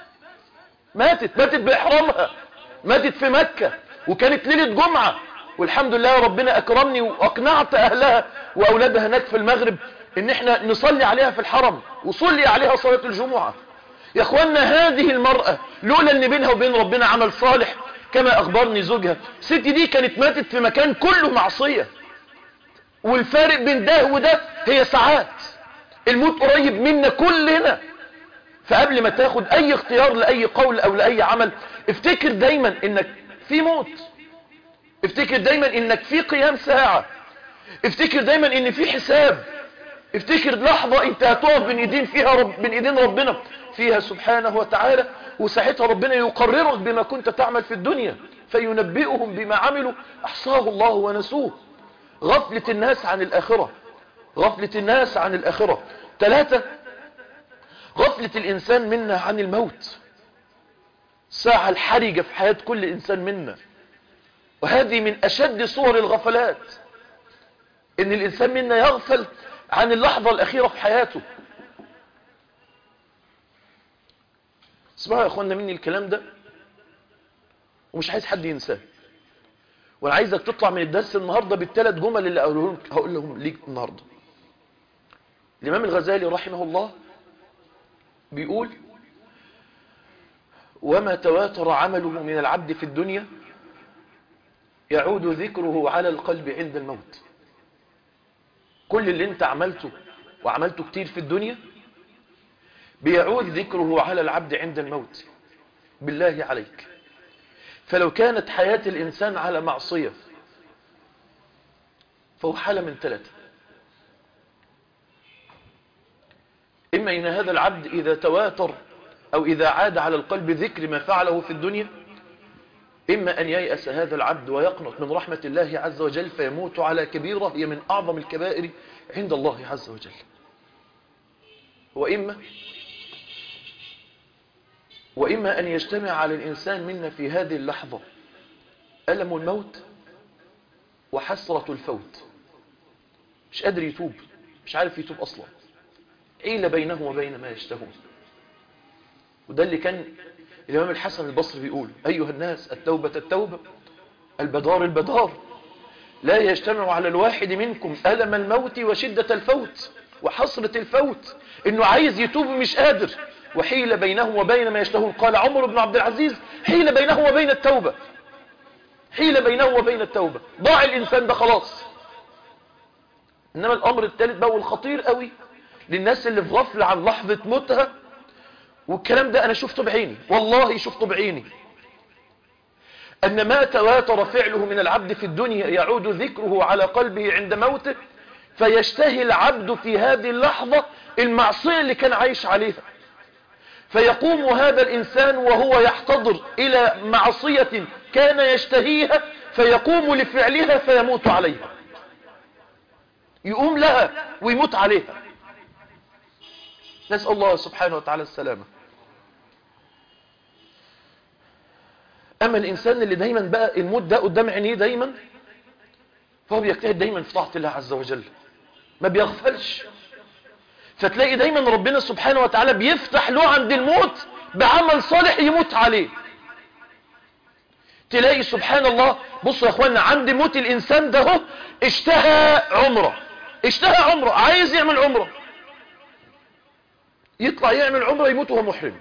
ماتت ماتت باحرامها، ماتت في مكة، وكانت ليلة جمعة، والحمد لله ربنا اكرمني واقنعت اهلها واولادها هناك في المغرب ان احنا نصلي عليها في الحرم، وصلي عليها صلاة الجمعة. يا اخوانا هذه المرأة لولا ان بينها وبين ربنا عمل صالح كما اخبرني زوجها، الست دي كانت ماتت في مكان كله معصية، والفارق بين ده وده هي ساعات. الموت قريب منا كلنا. فقبل ما تاخد اي اختيار لاي قول او لاي عمل، افتكر دايما انك في موت، افتكر دايما انك في قيام ساعة، افتكر دايما ان في حساب، افتكر لحظة انت هتقف بين ايدين فيها رب بين ايدين ربنا فيها سبحانه وتعالى، وساعتها ربنا يقررك بما كنت تعمل في الدنيا فينبئهم بما عملوا احصاه الله ونسوه. غفلة الناس عن الاخرة، غفلة الناس عن الاخرة. ثلاثة، غفلة الإنسان منا عن الموت، الساعة الحرجة في حياة كل إنسان منا، وهذه من أشد صور الغفلات، إن الإنسان منا يغفل عن اللحظة الأخيرة في حياته. اسمعوا يا أخوانا مني الكلام ده، ومش عايز حد ينساه، وأنا عايزك تطلع من الدرس النهاردة بالثلاث جمل اللي هقول لهم ليك النهاردة. الإمام الغزالي رحمه الله بيقول: وما تواتر عمله من العبد في الدنيا يعود ذكره على القلب عند الموت. كل اللي انت عملته وعملته كتير في الدنيا بيعود ذكره على العبد عند الموت. بالله عليك، فلو كانت حياة الإنسان على معصية فهو حالة من ثلاثة: إما إن هذا العبد إذا تواتر أو إذا عاد على القلب ذكر ما فعله في الدنيا، إما أن ييأس هذا العبد ويقنط من رحمة الله عز وجل فيموت على كبيرة هي من أعظم الكبائر عند الله عز وجل، وإما وإما أن يجتمع على الإنسان منا في هذه اللحظة ألم الموت وحسرة الفوت، مش قادر يتوب، مش عارف يتوب أصلا، حيل بينه وبين ما يشتهون. وده اللي كان الإمام الحسن البصري بيقول: أيها الناس التوبة التوبة، البدار البدار، لا يجتمع على الواحد منكم ألم الموت وشدة الفوت وحسرة الفوت، انه عايز يتوب مش قادر، وحيل بينه وبين ما يشتهون. قال عمر بن عبد العزيز حيل بينه وبين التوبة، حيل بينه وبين التوبة، ضاع الإنسان ده خلاص. إنما الأمر الثالث بقى والخطير قوي للناس اللي في غفلة عن لحظة موتها، والكلام ده أنا شفته بعيني، والله شفته بعيني، أن ما تواتر فعله من العبد في الدنيا يعود ذكره على قلبه عند موته، فيشتهي العبد في هذه اللحظة المعصية اللي كان عايش عليها، فيقوم هذا الإنسان وهو يحتضر إلى معصية كان يشتهيها، فيقوم لفعلها فيموت عليها، يقوم لها ويموت عليها. نسأل الله سبحانه وتعالى السلامة. أما الإنسان اللي دايما بقى الموت ده قدام عينيه دايما، فهو بيجتهد دايما في طاعة الله عز وجل، ما بيغفلش، فتلاقي دايما ربنا سبحانه وتعالى بيفتح له عند الموت بعمل صالح يموت عليه. تلاقي سبحان الله، بصوا يا اخوانا، عند موت الإنسان ده هو اشتهى عمره، اشتهى عمره، عايز يعمل عمره، يطلع يعمل عمره يموت وهو محرم.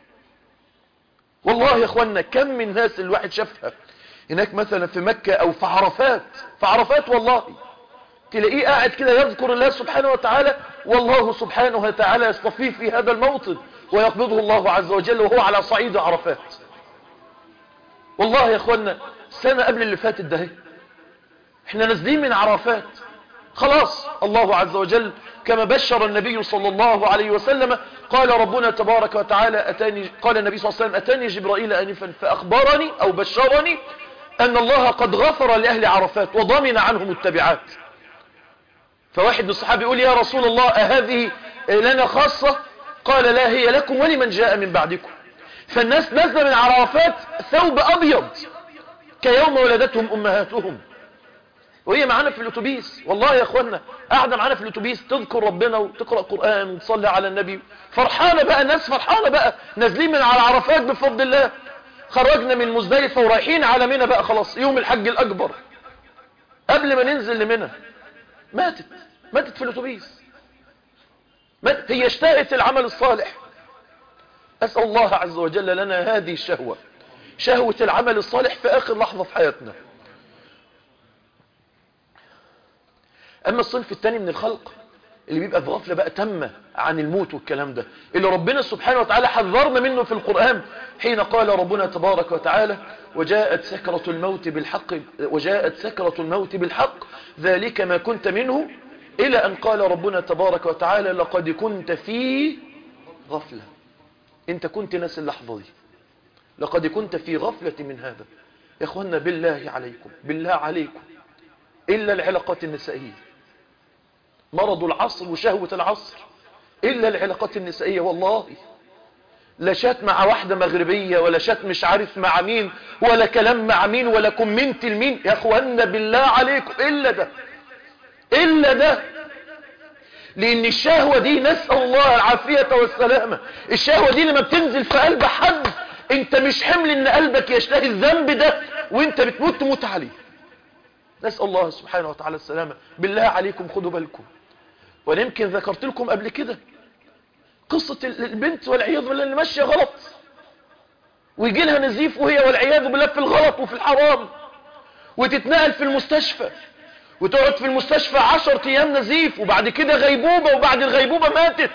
والله يا اخوانا كم من ناس الواحد شافها هناك مثلا في مكة او في عرفات، في عرفات والله تلاقيه قاعد كده يذكر الله سبحانه وتعالى، والله سبحانه وتعالى يصطفيه في هذا الموطن ويقبضه الله عز وجل وهو على صعيد عرفات. والله يا اخوانا السنة قبل اللي فاتت ده احنا نازلين من عرفات خلاص، الله عز وجل كما بشر النبي صلى الله عليه وسلم، قال ربنا تبارك وتعالى أتاني، قال النبي صلى الله عليه وسلم أتاني جبرائيل آنفا فأخبرني أو بشرني أن الله قد غفر لأهل عرفات وضمن عنهم التبعات. فواحد من الصحابة يقول يا رسول الله أهذه لنا خاصة؟ قال لا، هي لكم ولمن جاء من بعدكم. فالناس نزل من عرفات ثوب أبيض كيوم ولدتهم أمهاتهم، وهي معانا في الأتوبيس، والله يا أخوانا قاعدة معانا في الأتوبيس تذكر ربنا وتقرأ قرآن وتصلي على النبي، فرحانة بقى، الناس فرحانة بقى، نازلين من على عرفات بفضل الله. خرجنا من مزدلفة ورايحين على منى بقى خلاص، يوم الحج الأكبر، قبل ما ننزل لمنى ماتت، ماتت في الأتوبيس، ماتت. هي اشتهت العمل الصالح. أسأل الله عز وجل لنا هذه الشهوة، شهوة العمل الصالح في آخر لحظة في حياتنا. أما الصنف الثاني من الخلق اللي بيبقى في غفلة بقى تامة عن الموت والكلام ده، اللي ربنا سبحانه وتعالى حذرنا منه في القرآن حين قال ربنا تبارك وتعالى وجاءت سكرة الموت بالحق، وجاءت سكرة الموت بالحق ذلك ما كنت منه، إلى أن قال ربنا تبارك وتعالى لقد كنت في غفلة. انت كنت ناس اللحظة دي، لقد كنت في غفلة من هذا. يا اخوانا بالله عليكم، بالله عليكم، إلا العلاقات النسائية، مرض العصر وشهوة العصر، إلا العلاقات النسائية. والله لا شات مع واحدة مغربية، ولا شات مش عارف مع مين، ولا كلام مع مين، ولا كومنت لمين. يا اخوانا بالله عليكم إلا ده، إلا ده، لأن الشهوة دي نسأل الله العافية والسلامة، الشهوة دي لما بتنزل في قلب حد انت مش حمل ان قلبك يشتهي الذنب ده وانت بتموت تموت عليه. نسأل الله سبحانه وتعالى السلامة. بالله عليكم خدوا بالكم، وانا يمكن ذكرت لكم قبل كده قصة البنت والعياذ بالله اللي ماشية غلط ويجي لها نزيف وهي والعياذ بالله في الغلط وفي الحرام، وتتنقل في المستشفى وتقعد في المستشفى عشر ايام نزيف، وبعد كده غيبوبة، وبعد الغيبوبة ماتت.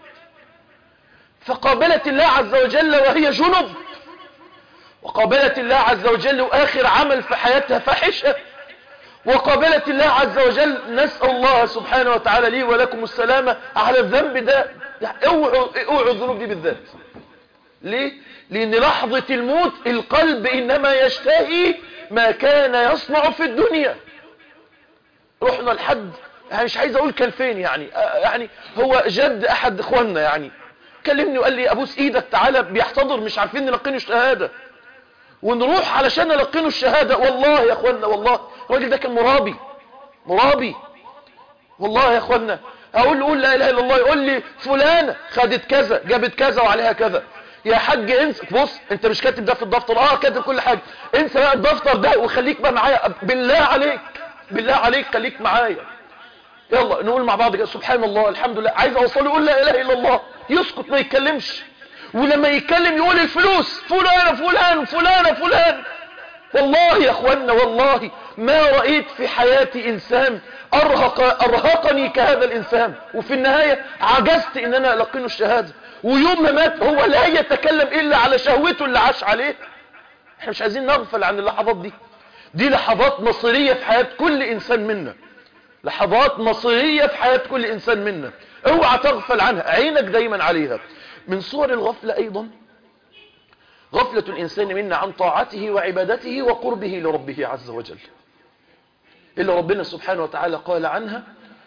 فقابلت الله عز وجل وهي جنب، وقابلت الله عز وجل واخر عمل في حياتها فاحشة، وقابلت الله عز وجل. نسأل الله سبحانه وتعالى لي ولكم السلامة على الذنب ده. اوعوا اوعوا الذنوب دي بالذات. ليه؟ لأن لحظة الموت القلب إنما يشتهي ما كان يصنع في الدنيا. رحنا لحد يعني مش عايز اقول كان فين، يعني يعني هو جد احد اخواننا يعني كلمني وقال لي ابوس ايدك تعالى بيحتضر مش عارفين نلقينه الشهاده، ونروح علشان نلقينه الشهاده. والله يا اخوانا والله الراجل ده كان مرابي، مرابي والله يا اخوانا. اقول له قول لا اله الا الله، يقول لي فلانه خدت كذا جابت كذا وعليها كذا. يا حاج انسى، بص انت مش كاتب ده في الدفتر، اه كاتب كل حاجه، انسى بقى الدفتر ده وخليك بقى معايا بالله عليك. بالله عليك خليك معايا. يلا نقول مع بعض كده سبحان الله الحمد لله، عايز اوصله يقول لا اله الا الله، يسكت ما يتكلمش، ولما يتكلم يقول الفلوس فلان فلان فلان فلان. والله يا اخوانا والله ما رأيت في حياتي انسان ارهق ارهقني كهذا الانسان، وفي النهاية عجزت ان انا القنه الشهادة، ويوم ما مات هو لا يتكلم الا على شهوته اللي عاش عليه. احنا مش عايزين نغفل عن اللحظات دي، دي لحظات مصيرية في حياة كل انسان منا، لحظات مصيرية في حياة كل انسان منا، اوعى تغفل عنها، عينك دايما عليها. من صور الغفلة ايضا غفلة الإنسان منا عن طاعته وعبادته وقربه لربه عز وجل، إلا ربنا سبحانه وتعالى قال عنها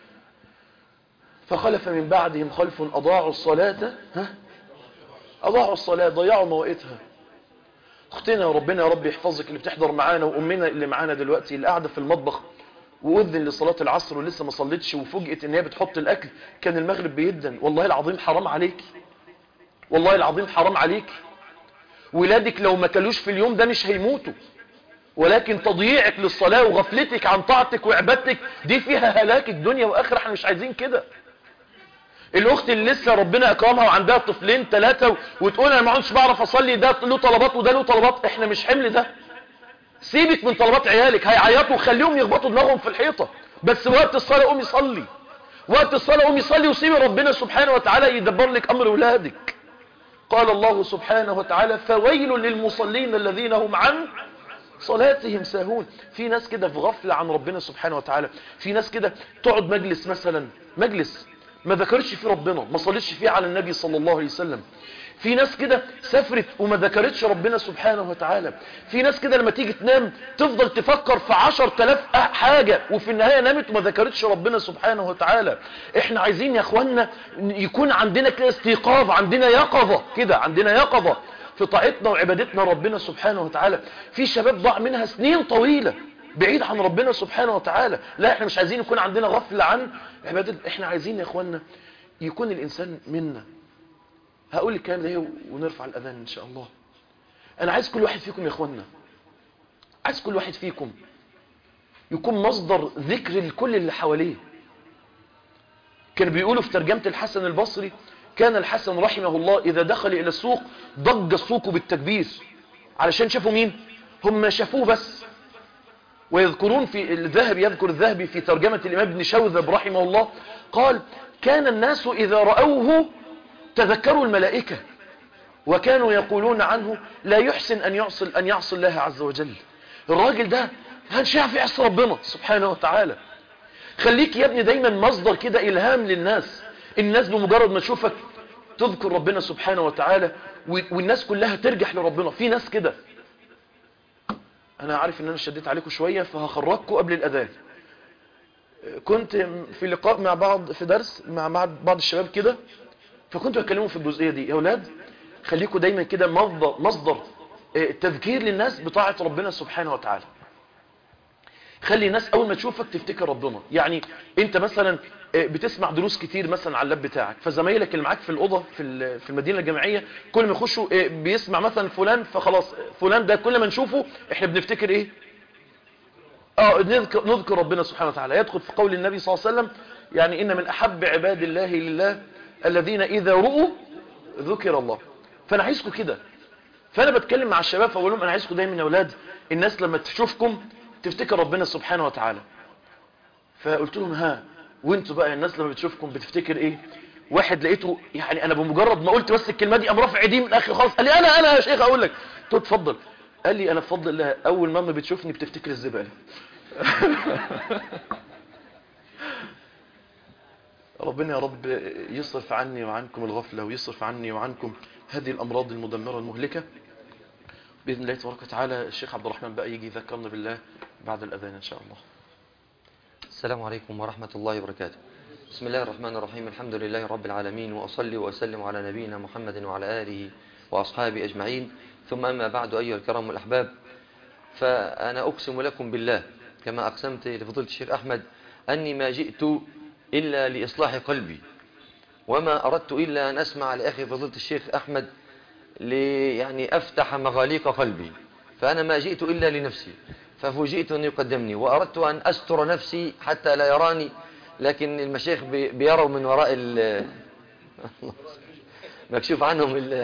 فخلف من بعدهم خلف أضاعوا الصلاة ها أضاعوا الصلاة ضيعوا مواقتها. اختنا ربنا يا رب يحفظك اللي بتحضر معانا، وأمنا اللي معانا دلوقتي اللي قاعدة في المطبخ وأذن لصلاة العصر ولسه ما صلتش، وفوجئت إن هي بتحط الأكل كان المغرب بيدن. والله العظيم حرام عليك، والله العظيم حرام عليك. ولادك لو ما كلوش في اليوم ده مش هيموتوا، ولكن تضييعك للصلاة وغفلتك عن طاعتك وعبادتك دي فيها هلاك الدنيا واخره. احنا مش عايزين كده. الاخت اللي لسه ربنا اكرمها وعندها طفلين ثلاثة وتقول انا ما عدتش بعرف اصلي، ده له طلبات وده له طلبات، احنا مش حمل ده. سيبك من طلبات عيالك، هيعيطوا وخليهم يخبطوا دماغهم في الحيطة، بس وقت الصلاة قوم يصلي، وقت الصلاة قوم يصلي، وسيب ربنا سبحانه وتعالى يدبر لك امر اولادك. قال الله سبحانه وتعالى فويل للمصلين الذين هم عن صلاتهم ساهون. في ناس كده في غفلة عن ربنا سبحانه وتعالى، في ناس كده تقعد مجلس مثلا مجلس ما ذكرتش فيه ربنا، ما صلتش فيه على النبي صلى الله عليه وسلم. في ناس كده سافرت وما ذكرتش ربنا سبحانه وتعالى. في ناس كده لما تيجي تنام تفضل تفكر في عشر تلاف حاجة وفي النهاية نامت وما ذكرتش ربنا سبحانه وتعالى. احنا عايزين يا اخوانا يكون عندنا كده استيقاظ، عندنا يقظة كده، عندنا يقظة في طاعتنا وعبادتنا ربنا سبحانه وتعالى. في شباب ضاع منها سنين طويلة بعيد عن ربنا سبحانه وتعالى. لا احنا مش عايزين يكون عندنا غفلة عن عبادتنا، احنا عايزين يا اخوانا يكون الانسان منا. هقول الكلام ده ونرفع الاذان ان شاء الله. انا عايز كل واحد فيكم يا اخوانا، عايز كل واحد فيكم يكون مصدر ذكر لكل اللي حواليه. كان بيقولوا في ترجمة الحسن البصري كان الحسن رحمه الله اذا دخل الى السوق ضج السوق بالتكبير، علشان شافوا مين؟ هم شافوه بس. ويذكرون في الذهب، يذكر الذهبي في ترجمة الامام ابن شوذب رحمه الله قال كان الناس اذا رأوه تذكروا الملائكة وكانوا يقولون عنه لا يحسن أن يعصي أن يعصي الله عز وجل. الراجل ده هنش يعرف يعصي ربنا سبحانه وتعالى. خليك يا ابني دايما مصدر كده إلهام للناس. الناس بمجرد ما تشوفك تذكر ربنا سبحانه وتعالى والناس كلها ترجح لربنا. في ناس كده، أنا عارف إن أنا شديت عليكم شوية فهخرجكم قبل الأذان. كنت في لقاء مع بعض في درس مع بعض الشباب كده، فكنت بكلمهم في الجزئية دي. يا أولاد خليكم دايما كده مصدر, مصدر تذكير للناس بطاعة ربنا سبحانه وتعالى. خلي الناس أول ما تشوفك تفتكر ربنا. يعني أنت مثلا بتسمع دروس كتير مثلا على اللاب بتاعك، فزمايلك اللي معاك في الأوضة في في المدينة الجامعية كل ما يخشوا بيسمع مثلا فلان، فخلاص فلان ده كل ما نشوفه احنا بنفتكر ايه؟ اه نذكر, نذكر ربنا سبحانه وتعالى. يدخل في قول النبي صلى الله عليه وسلم يعني إن من أحب عباد الله لله الذين إذا رؤوا ذكر الله. فأنا عايزكم كده. فأنا بتكلم مع الشباب فأقول لهم أنا عايزكم دايما يا أولاد الناس لما تشوفكم تفتكر ربنا سبحانه وتعالى. فقلت لهم ها وانتوا بقى الناس لما بتشوفكم بتفتكر ايه؟ واحد لقيته يعني انا بمجرد ما قلت بس الكلمه دي قام رافع ايديه من اخي خالص قال لي انا انا يا شيخ اقول لك. قلت له اتفضل. قال لي انا بفضل الله اول ما بتشوفني بتفتكر الزباله. ربنا يا رب يصرف عني وعنكم الغفله ويصرف عني وعنكم هذه الامراض المدمره المهلكه باذن الله تبارك وتعالى. الشيخ عبد الرحمن بقى يجي يذكرنا بالله بعد الاذان ان شاء الله. السلام عليكم ورحمة الله وبركاته. بسم الله الرحمن الرحيم. الحمد لله رب العالمين، وأصلي وأسلم على نبينا محمد وعلى آله وأصحابه أجمعين، ثم أما بعد أيها الكرام والأحباب، فأنا أقسم لكم بالله كما أقسمت لفضيلة الشيخ أحمد أني ما جئت إلا لإصلاح قلبي، وما أردت إلا أن أسمع لأخي فضيلة الشيخ أحمد لي يعني أفتح مغاليق قلبي، فأنا ما جئت إلا لنفسي. ففوجئت أن يقدمني، وأردت أن أستر نفسي حتى لا يراني، لكن المشايخ بيروا من وراء ال مكشوف عنهم ال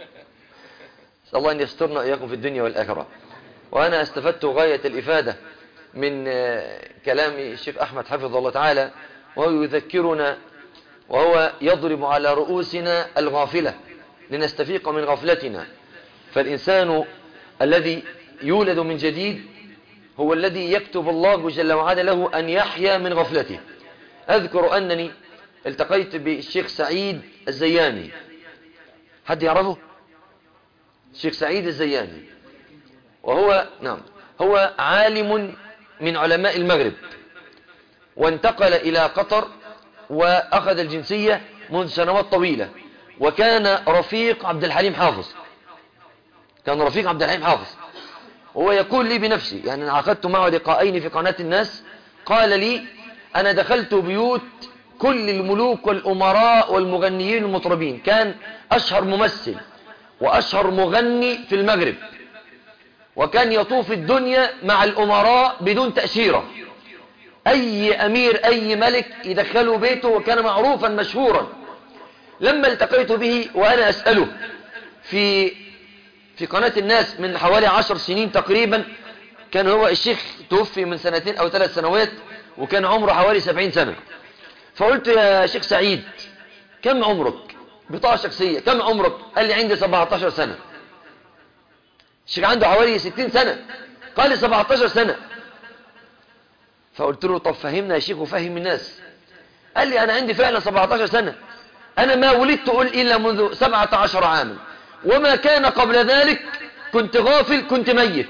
صلى الله أن يسترنا إياكم في الدنيا والآخرة. وأنا استفدت غاية الإفادة من كلام الشيخ أحمد حفظه الله تعالى، وهو يذكرنا وهو يضرب على رؤوسنا الغافلة لنستفيق من غفلتنا. فالإنسان الذي يولد من جديد هو الذي يكتب الله جل وعلا له أن يحيا من غفلته. أذكر أنني التقيت بالشيخ سعيد الزياني، حد يعرفه؟ الشيخ سعيد الزياني، وهو نعم هو عالم من علماء المغرب، وانتقل إلى قطر وأخذ الجنسية منذ سنوات طويلة، وكان رفيق عبد الحليم حافظ، كان رفيق عبد الحليم حافظ. وهو يقول لي بنفسي، يعني أنا عقدت معه لقاءين في قناة الناس، قال لي أنا دخلت بيوت كل الملوك والأمراء والمغنيين والمطربين، كان أشهر ممثل وأشهر مغني في المغرب، وكان يطوف الدنيا مع الأمراء بدون تأشيرة، أي أمير أي ملك يدخله بيته، وكان معروفا مشهورا. لما التقيت به وأنا أسأله في في قناة الناس من حوالي عشر سنين تقريبا، كان هو الشيخ توفي من سنتين أو ثلاث سنوات، وكان عمره حوالي سبعين سنة. فقلت يا شيخ سعيد كم عمرك؟ بطاقة شخصية، كم عمرك؟ قال لي عندي سبعة عشر سنة. الشيخ عنده حوالي ستين سنة، قال لي سبعة عشر سنة. فقلت له طب فهمنا يا شيخ وفهم الناس. قال لي أنا عندي فعلا سبعة عشر سنة، أنا ما ولدت قل إلا منذ سبعة عشر عاما، وما كان قبل ذلك كنت غافل، كنت ميت،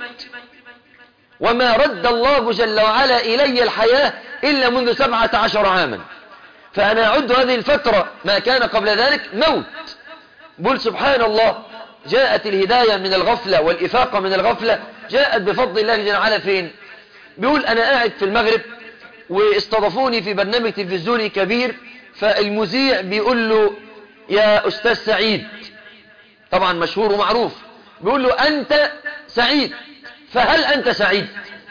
وما رد الله جل وعلا إلي الحياة إلا منذ سبعة عشر عاما، فأنا أعد هذه الفترة ما كان قبل ذلك موت. بقول سبحان الله، جاءت الهداية من الغفلة والإفاقة من الغفلة، جاءت بفضل الله جل وعلا. فين؟ بيقول أنا قاعد في المغرب واستضافوني في برنامج تلفزيوني كبير، فالمذيع بيقول له يا أستاذ سعيد، طبعا مشهور ومعروف، بيقول له أنت سعيد، فهل أنت سعيد؟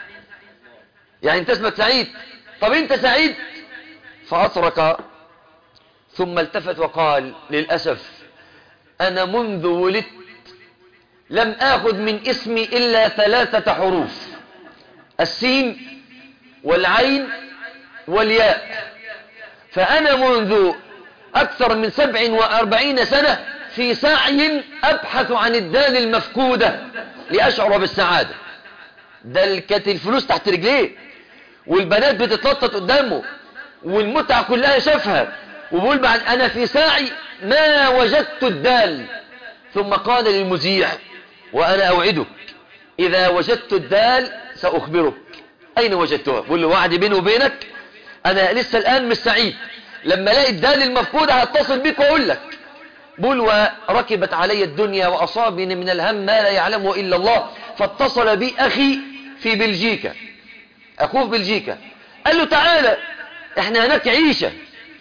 يعني أنت اسمك سعيد، طب أنت سعيد؟ فأطرق ثم التفت وقال للأسف أنا منذ ولدت لم آخذ من اسمي إلا ثلاثة حروف، السين والعين والياء، فأنا منذ أكثر من سبع وأربعين سنة في سعي أبحث عن الدال المفقودة لأشعر بالسعادة. ده كانت الفلوس تحت رجليه، والبنات بتتلطط قدامه، والمتعة كلها شافها، وبقول بعد أنا في ساعي ما وجدت الدال. ثم قال للمذيع وأنا أوعدك إذا وجدت الدال سأخبرك أين وجدتها. بقول له وعدي بيني وبينك أنا لسه الآن مش سعيد، لما الاقي الدال المفقودة هتصل بك وأقول لك. بقول وركبت علي الدنيا وأصابني من الهم ما لا يعلمه إلا الله، فاتصل بي أخي في بلجيكا، أخوه في بلجيكا، قال له تعالى احنا هناك عيشة،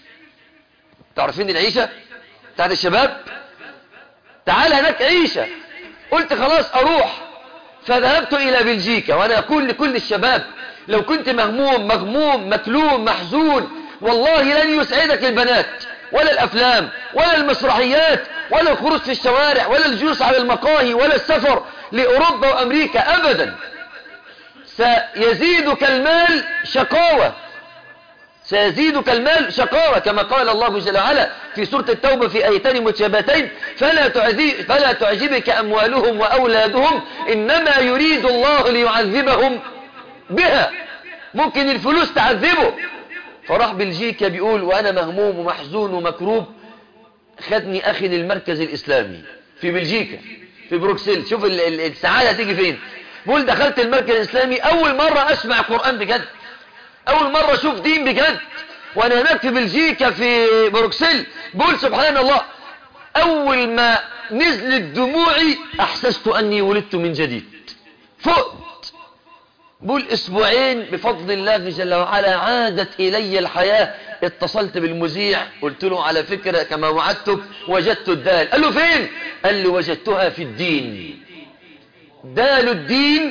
تعرفين العيشة بتاعت الشباب، تعالى هناك عيشة. قلت خلاص أروح، فذهبت إلى بلجيكا. وأنا أقول لكل الشباب لو كنت مهموم مغموم مكلوم محزون، والله لن يسعدك البنات ولا الأفلام ولا المسرحيات ولا الخروج في الشوارع ولا الجلوس على المقاهي ولا السفر لأوروبا وأمريكا أبدا. سيزيدك المال شقاوة، سيزيدك المال شقاوة، كما قال الله جل وعلا في سورة التوبة في آيتين متشابهتين فلا فلا تعجبك أموالهم وأولادهم إنما يريد الله ليعذبهم بها. ممكن الفلوس تعذبه. فراح بلجيكا بيقول وأنا مهموم ومحزون ومكروب، خدني أخي للمركز الإسلامي في بلجيكا في بروكسل. شوف السعادة تيجي فين. بقول دخلت المركز الإسلامي، أول مرة أسمع قرآن بجد، أول مرة أشوف دين بجد، وأنا هناك في بلجيكا في بروكسل. بقول سبحان الله، أول ما نزلت دموعي أحسست أني ولدت من جديد، فقت. بقول أسبوعين بفضل الله جل وعلا عادت إلي الحياة. اتصلت بالمذيع قلت له على فكرة كما وعدتك وجدت الدال. قال له فين؟ قال له وجدتها في الدين، دال الدين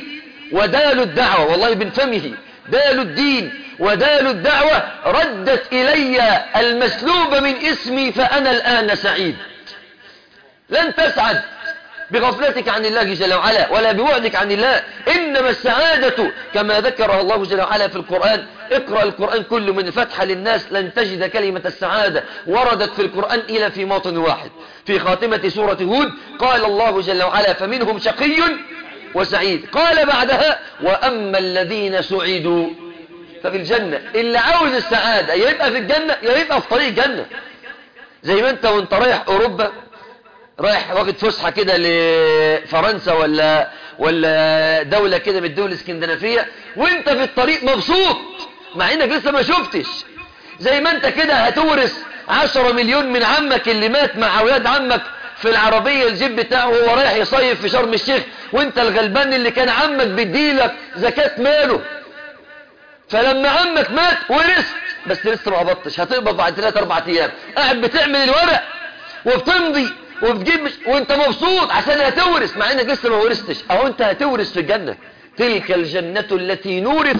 ودال الدعوة، والله من فمه دال الدين ودال الدعوة ردت إلي المسلوب من اسمي فأنا الآن سعيد. لن تسعد بغفلتك عن الله جل وعلا ولا بوعدك عن الله، إنما السعادة كما ذكرها الله جل وعلا في القرآن. اقرأ القرآن كله من الفتحة للناس لن تجد كلمة السعادة وردت في القرآن إلا في موطن واحد، في خاتمة سورة هود قال الله جل وعلا فمنهم شقي وسعيد. قال بعدها وأما الذين سعدوا ففي الجنة. اللي عاوز السعادة يبقى في الجنة يبقى في طريق الجنة. زي ما انت وانت رايح أوروبا، رايح واخد فسحة كده لفرنسا ولا ولا دولة كده من الدول الاسكندنافية، وانت في الطريق مبسوط مع انك لسه ما شفتش. زي ما انت كده هتورث عشرة مليون من عمك اللي مات مع اولاد عمك في العربية الجيب بتاعه وهو رايح يصيف في شرم الشيخ، وانت الغلبان اللي كان عمك بيديلك زكاة ماله، فلما عمك مات ورثت بس لسه ما قبضتش، هتقبض بعد ثلاثة أربعة ايام، قاعد بتعمل الورق وبتمضي وبتجيب مش... وانت مبسوط عشان هتورث مع انك لسه ما ورثتش. اهو انت هتورث في الجنة. تلك الجنة التي نورث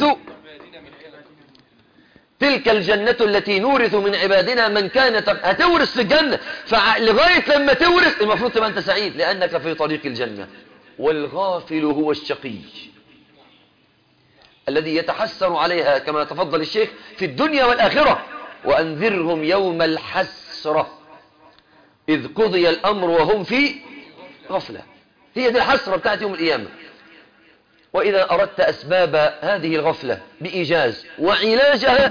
تلك الجنة التي نورث من عبادنا من كان تق... هتورث في الجنة. فلغاية لما تورث المفروض تبقى انت سعيد لانك في طريق الجنة. والغافل هو الشقي الذي يتحسر عليها كما تفضل الشيخ في الدنيا والآخرة. وأنذرهم يوم الحسرة إذ قضي الأمر وهم في غفلة. هي دي الحسرة بتاعت يوم القيامة. وإذا أردت أسباب هذه الغفلة بإيجاز وعلاجها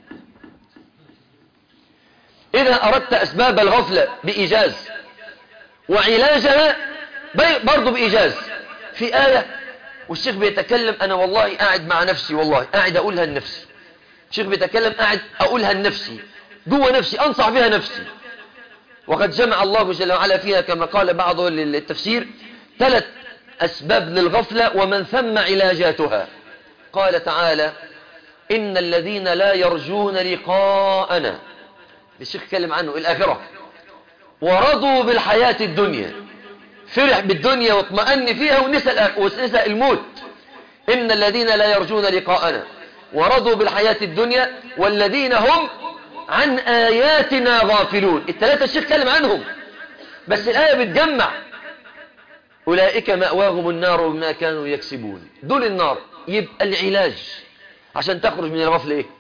إذا أردت أسباب الغفلة بإيجاز وعلاجها برضو بإيجاز في آية، والشيخ بيتكلم أنا والله قاعد مع نفسي، والله قاعد أقولها لنفسي. الشيخ بيتكلم قاعد أقولها لنفسي جوه نفسي أنصح بها نفسي. وقد جمع الله جل وعلا فيها كما قال بعض التفسير ثلاث أسباب للغفلة ومن ثم علاجاتها. قال تعالى إن الذين لا يرجون لقاءنا، الشيخ اتكلم عنه الآخرة، ورضوا بالحياة الدنيا، فرح بالدنيا واطمأن فيها ونسى الموت. إن الذين لا يرجون لقاءنا ورضوا بالحياة الدنيا والذين هم عن آياتنا غافلون. الثلاثة الشيخ اتكلم عنهم بس الآية بتجمع أولئك مأواهم النار بما كانوا يكسبون. دول النار. يبقى العلاج عشان تخرج من الغفلة إيه؟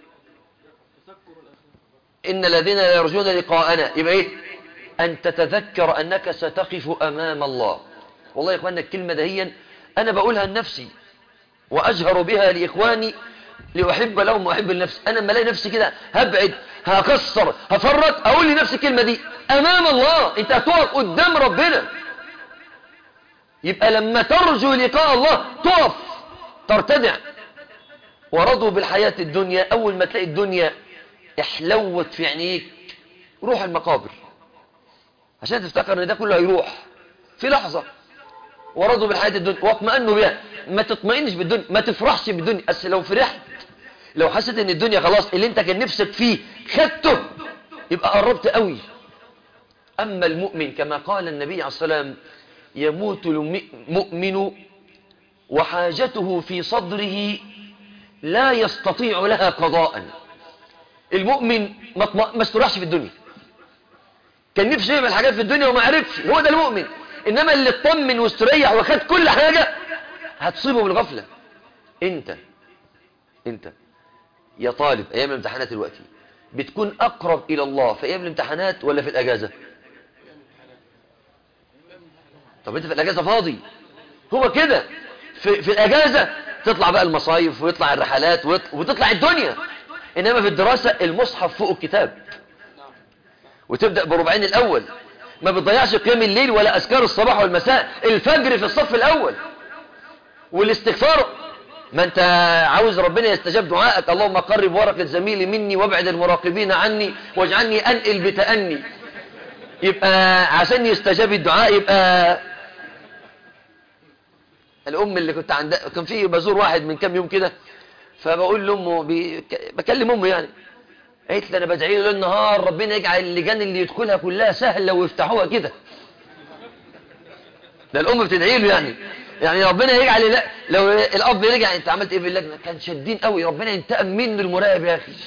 إن الذين لا يرجون لقاءنا يبقى إيه؟ أن تتذكر أنك ستقف أمام الله. والله يا إخواننا الكلمة دهيا أنا بقولها لنفسي وأجهر بها لإخواني لأحب لهم وأحب لنفسي. أنا لما ألاقي نفسي كده هبعد هكسر هفرط أقول لنفسي الكلمة دي أمام الله. أنت هتقف قدام ربنا. يبقى لما ترجو لقاء الله تقف ترتدع. ورضوا بالحياة الدنيا، أول ما تلاقي الدنيا احلوت في عينيك روح المقابر عشان تفتكر ان ده كله هيروح في لحظة. ورضوا بالحياة الدنيا واطمئنوا بها. ما تطمئنش بالدنيا، ما تفرحش بالدنيا. بس لو فرحت، لو حسيت ان الدنيا خلاص اللي انت كان نفسك فيه خدته يبقى قربت قوي. اما المؤمن كما قال النبي عليه الصلاة والسلام يموت المؤمن وحاجته في صدره لا يستطيع لها قضاء. المؤمن ما استرحش في الدنيا، كان نفسه يعمل حاجات في الدنيا وما عرفش، هو ده المؤمن. انما اللي اطمن واستريح واخد كل حاجة هتصيبه بالغفلة. انت انت يا طالب ايام الامتحانات دلوقتي بتكون اقرب الى الله في ايام الامتحانات ولا في الاجازة؟ طب انت في الاجازة فاضي، هو كده في, في الاجازة تطلع بقى المصايف ويطلع الرحلات وتطلع الدنيا. انما في الدراسة المصحف فوق الكتاب وتبدأ بربعين الاول، ما بتضيعش قيام الليل ولا اذكار الصباح والمساء، الفجر في الصف الاول والاستغفار. ما انت عاوز ربنا يستجاب دعائك اللهم قرب ورقة زميلي مني وابعد المراقبين عني واجعلني انقل بتأني. يبقى عشان يستجاب الدعاء يبقى الام اللي كنت عندها كان في بزور واحد من كام يوم كده، فبقول لامه بي... بكلم امه يعني، قالت لي انا بدعي له النهار ربنا يجعل اللجان اللي يدخلها كلها سهله ويفتحوها كده. ده الام بتدعي له يعني يعني ربنا يجعل لا لو الاب رجع انت عملت ايه في اللجنه كان شادين قوي ربنا ينتقم منه المراقب يا اخي.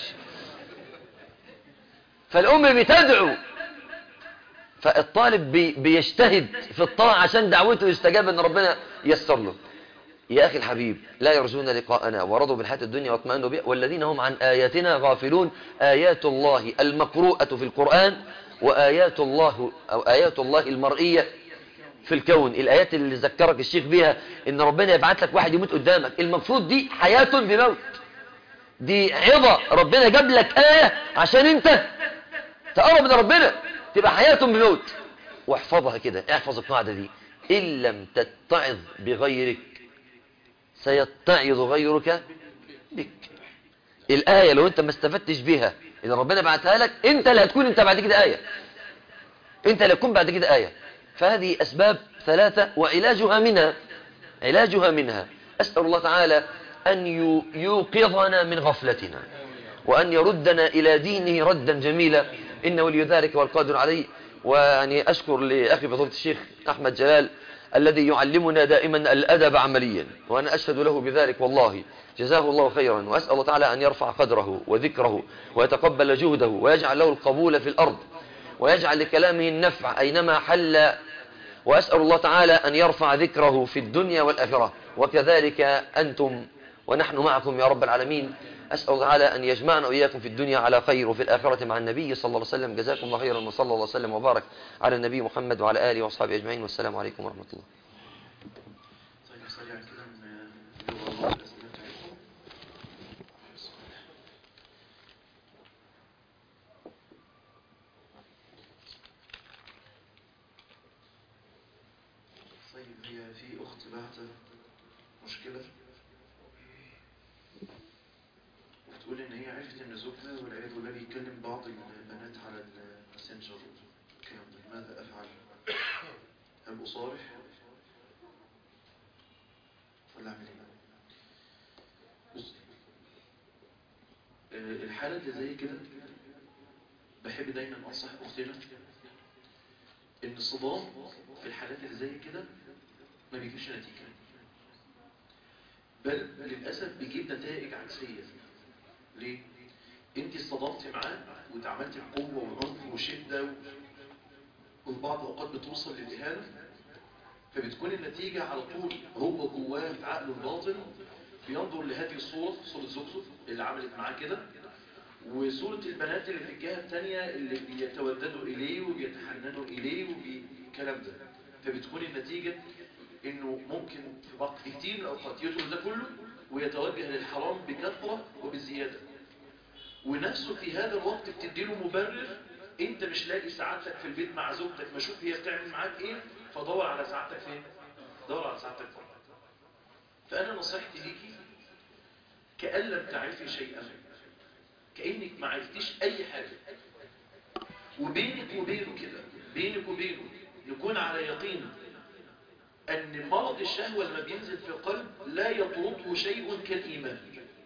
فالام بتدعو فالطالب بي بيجتهد في الطاعه عشان دعوته يستجاب ان ربنا ييسر له. يا أخي الحبيب لا يرجون لقاءنا ورضوا بالحياة الدنيا واطمأنوا بها والذين هم عن آياتنا غافلون. آيات الله المقروءة في القرآن وآيات الله أو آيات الله المرئية في الكون. الآيات اللي ذكرك الشيخ بها إن ربنا يبعث لك واحد يموت قدامك المفروض دي حياة بموت. دي عظة ربنا جاب لك آية عشان أنت تقرب من ربنا تبقى حياة بموت. واحفظها كده احفظ القاعدة دي إن لم تتعظ بغيرك سيتعظ غيرك بك. الآية لو انت ما استفدتش بها ان ربنا بعتها لك انت اللي هتكون انت بعد كده آية انت اللي هتكون بعد كده آية. فهذه أسباب ثلاثة وعلاجها منها علاجها منها أسأل الله تعالى أن يوقظنا من غفلتنا وأن يردنا إلى دينه ردا جميلا إنه ولي ذلك والقادر عليه. ويعني أشكر لأخي فضيلة الشيخ أحمد جلال الذي يعلمنا دائما الأدب عمليا وأنا أشهد له بذلك والله جزاه الله خيرا. وأسأل الله تعالى أن يرفع قدره وذكره ويتقبل جهده ويجعل له القبول في الأرض ويجعل لكلامه النفع أينما حل. وأسأل الله تعالى أن يرفع ذكره في الدنيا والآخرة وكذلك أنتم ونحن معكم يا رب العالمين. أسأل الله تعالى أن يجمعنا وإياكم في الدنيا على خير وفي الآخرة مع النبي صلى الله عليه وسلم. جزاكم الله خيرا وصلى الله وسلم وبارك على النبي محمد وعلى آله وأصحابه أجمعين والسلام عليكم ورحمة الله. طيب هي في أخت بعت مشكلة وبتقول إن هي عرفت إن زوجها والعياذ بالله بيكلم بعض البنات على الماسنجر والكلام ده. ماذا أفعل؟ هل أصارح ولا أعمل إيه؟ بص الحالة اللي زي كده بحب دايما أنصح أختنا إن الصدام في الحالات اللي زي كده ما بيجيبش نتيجة بل للأسف بيجيب نتائج عكسية. ليه؟ انت اصطدمت معاه وتعاملت بقوة وعنف وشدة والبعض أوقات بتوصل للإهانة فبتكون النتيجة على طول هو جواه في عقله الباطن بينظر لهذه الصورة صورة زوجته اللي عملت معاه كده وصورة البنات اللي في الجهة الثانية اللي بيتوددوا إليه وبيتحننوا إليه والكلام ده. فبتكون النتيجة إنه ممكن في وقت كتير من الأوقات يدخل ده كله ويتوجه للحرام بكثرة وبزيادة ونفسه في هذا الوقت بتديله مبرر انت مش لاقي سعادتك في البيت مع زوجتك ما شوف هي بتعمل معاك ايه فدور على سعادتك فين دور على سعادتك فين. فأنا نصيحتي ليكي كأن لم تعرفي شيئا كأنك ما عرفتيش أي حاجة وبينك وبينه كده بينك وبينه نكون على يقين أن مرض الشهوة لما بينزل في القلب لا يطرده شيء كالإيمان.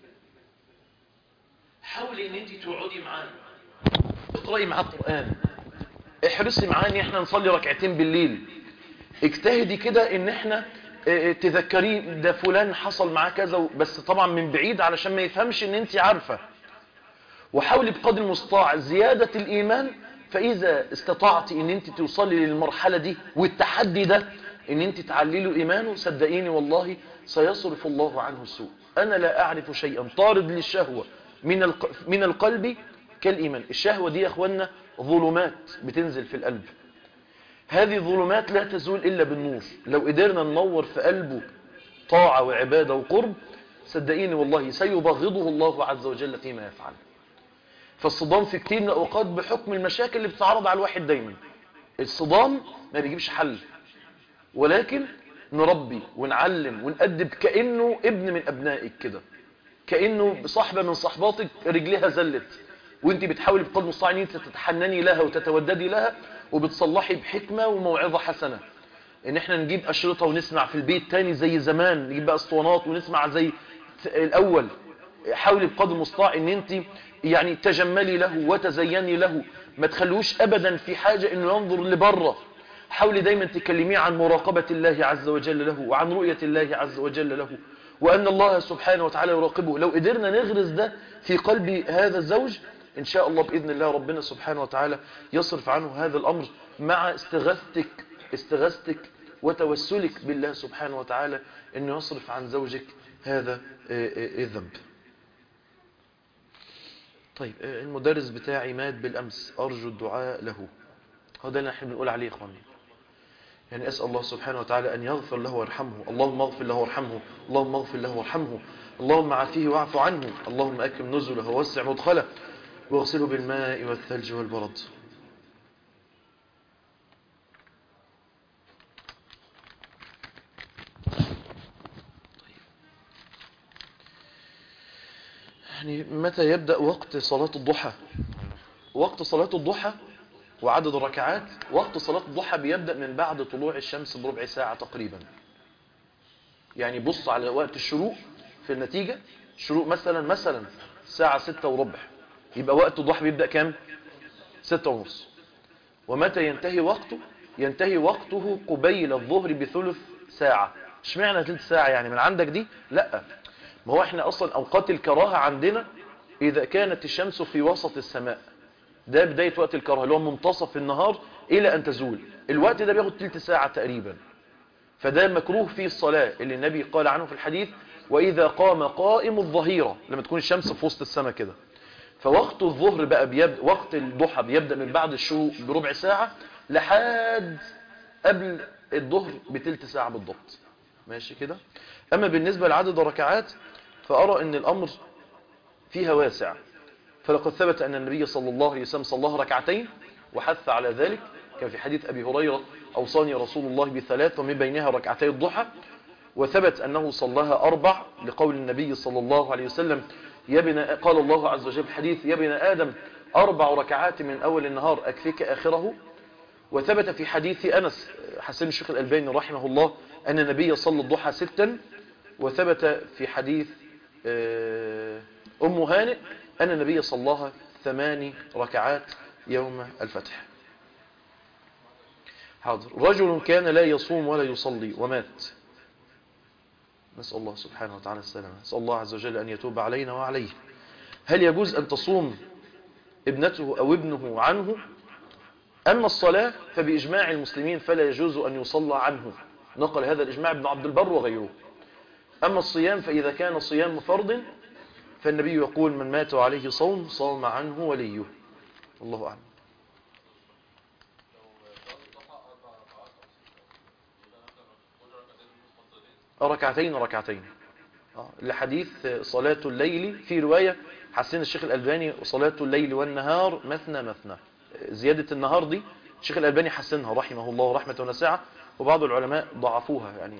حاولي ان انت تقعدي معاه اقرأي معاه القرآن احرصي معاه ان احنا نصلي ركعتين بالليل اجتهدي كده ان احنا تذكريه ده فلان حصل معاه كذا بس طبعا من بعيد علشان ما يفهمش ان انت عارفة وحاولي بقدر المستطاع زيادة الإيمان. فإذا استطعتي ان انت توصلي للمرحلة دي والتحدي ده ان انت تعلي له إيمانه صدقيني والله سيصرف الله عنه السوء. أنا لا أعرف شيئا طارد للشهوة من من القلب كالإيمان. الشهوة دي يا أخوانا ظلمات بتنزل في القلب هذه الظلمات لا تزول إلا بالنور. لو قدرنا ننور في قلبه طاعة وعبادة وقرب صدقيني والله سيبغضه الله عز وجل فيما يفعل. فالصدام في كتير من الأوقات بحكم المشاكل اللي بتتعرض على الواحد دايما الصدام ما بيجيبش حل ولكن نربي ونعلم ونأدب كأنه ابن من أبنائك كده كأنه صاحبة من صحباتك رجلها زلت وانت بتحاولي بقدر المستطاع ان انت تتحنني لها وتتوددي لها وبتصلحي بحكمة وموعظة حسنة. ان احنا نجيب اشرطة ونسمع في البيت تاني زي زمان نجيب بقى اسطوانات ونسمع زي الاول. حاولي بقدر المستطاع ان انت يعني تجملي له وتزيني له ما تخلوش ابدا في حاجة انه ينظر لبره حاولي دايما تكلميه عن مراقبة الله عز وجل له وعن رؤية الله عز وجل له وأن الله سبحانه وتعالى يراقبه. لو قدرنا نغرس ده في قلب هذا الزوج إن شاء الله بإذن الله ربنا سبحانه وتعالى يصرف عنه هذا الأمر، مع استغاثتك استغاثتك وتوسلك بالله سبحانه وتعالى أنه يصرف عن زوجك هذا الذنب. طيب المدرس بتاعي مات بالأمس، أرجو الدعاء له. هذا اللي نحن بنقول عليه يا إخواني، يعني أسأل الله سبحانه وتعالى أن يغفر له وارحمه. اللهم اغفر له وارحمه، اللهم اغفر له وارحمه، اللهم عافيه واعف عنه، اللهم أكرم نزله ووسع مدخله واغسله بالماء والثلج والبرد. يعني متى يبدأ وقت صلاة الضحى؟ وقت صلاة الضحى وعدد الركعات، وقت صلاة الضحى بيبدأ من بعد طلوع الشمس بربع ساعة تقريبا. يعني بص على وقت الشروق في النتيجة، الشروق مثلا مثلا الساعة ستة وربع، يبقى وقت الضحى بيبدأ كام؟ ستة ونص. ومتى ينتهي وقته؟ ينتهي وقته قبيل الظهر بثلث ساعة. اشمعنى ثلث ساعة يعني من عندك دي؟ لا، ما هو احنا اصلا اوقات الكراهة عندنا اذا كانت الشمس في وسط السماء، ده بداية وقت الكراهة اللي هو منتصف النهار الى ان تزول، الوقت ده بياخد ثلث ساعة تقريبا. فده مكروه فيه الصلاة اللي النبي قال عنه في الحديث واذا قام قائم الظهيرة، لما تكون الشمس في وسط السماء كده. فوقت الظهر بقى بيبدأ، وقت الضحى بيبدأ من بعد الشروق بربع ساعة لحد قبل الظهر بثلث ساعة بالضبط. ماشي كده. اما بالنسبة لعدد الركعات فأرى أن الأمر فيها واسع، فلقد ثبت أن النبي صلى الله عليه وسلم صلى ركعتين وحث على ذلك، كان في حديث أبي هريرة أوصاني رسول الله بثلاث ومن بينها ركعتي الضحى. وثبت أنه صلاها أربع لقول النبي صلى الله عليه وسلم يا ابن، قال الله عز وجل في الحديث يا ابن آدم أربع ركعات من أول النهار أكفيك آخره. وثبت في حديث أنس حسن الشيخ الألباني رحمه الله أن النبي صلى الضحى ستا. وثبت في حديث أم هانئ أن النبي صلاها ثماني ركعات يوم الفتح. حاضر. رجل كان لا يصوم ولا يصلي ومات، نسأل الله سبحانه وتعالى السلامة، نسأل الله عز وجل أن يتوب علينا وعليه. هل يجوز أن تصوم ابنته أو ابنه عنه؟ أما الصلاة فبإجماع المسلمين فلا يجوز أن يصلى عنه، نقل هذا الإجماع ابن عبد البر وغيره. أما الصيام فإذا كان صيام فرض فالنبي يقول من مات عليه صوم صام عنه وليه. الله أعلم. ركعتين ركعتين لحديث صلاة الليل، في رواية حسن الشيخ الألباني صلاة الليل والنهار مثنى مثنى، زيادة النهار دي الشيخ الألباني حسنها رحمه الله رحمة واسعة، وبعض العلماء ضعفوها. يعني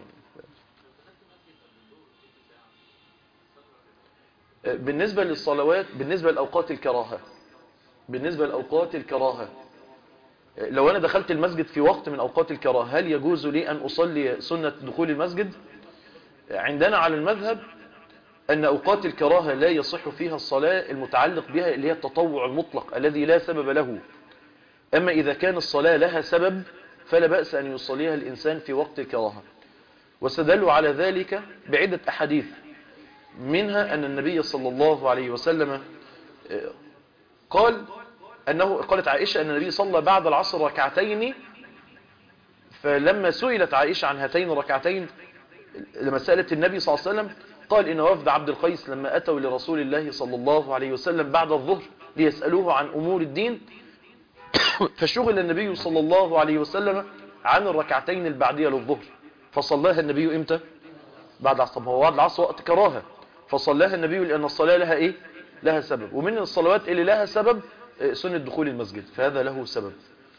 بالنسبة للصلوات، بالنسبة لأوقات الكراهة، بالنسبة لأوقات الكراهة لو أنا دخلت المسجد في وقت من أوقات الكراهة هل يجوز لي أن أصلي سنة دخول المسجد؟ عندنا على المذهب أن أوقات الكراهة لا يصح فيها الصلاة المتعلق بها اللي هي التطوع المطلق الذي لا سبب له. أما إذا كان الصلاة لها سبب فلا بأس أن يصليها الإنسان في وقت الكراهة. واستدلوا على ذلك بعدة أحاديث، منها أن النبي صلى الله عليه وسلم قال أنه قالت عائشة أن النبي صلى بعد العصر ركعتين، فلما سئلت عائشة عن هاتين الركعتين لما سألت النبي صلى الله عليه وسلم قال إن وفد عبد القيس لما أتوا لرسول الله صلى الله عليه وسلم بعد الظهر ليسألوه عن أمور الدين فشغل النبي صلى الله عليه وسلم عن الركعتين البعدية للظهر، فصلاها النبي إمتى؟ بعد العصر. هو بعد العصر وقت كراهة، فصلاها النبي لأن الصلاة لها إيه؟ لها سبب. ومن الصلوات اللي لها سبب سنة دخول المسجد، فهذا له سبب.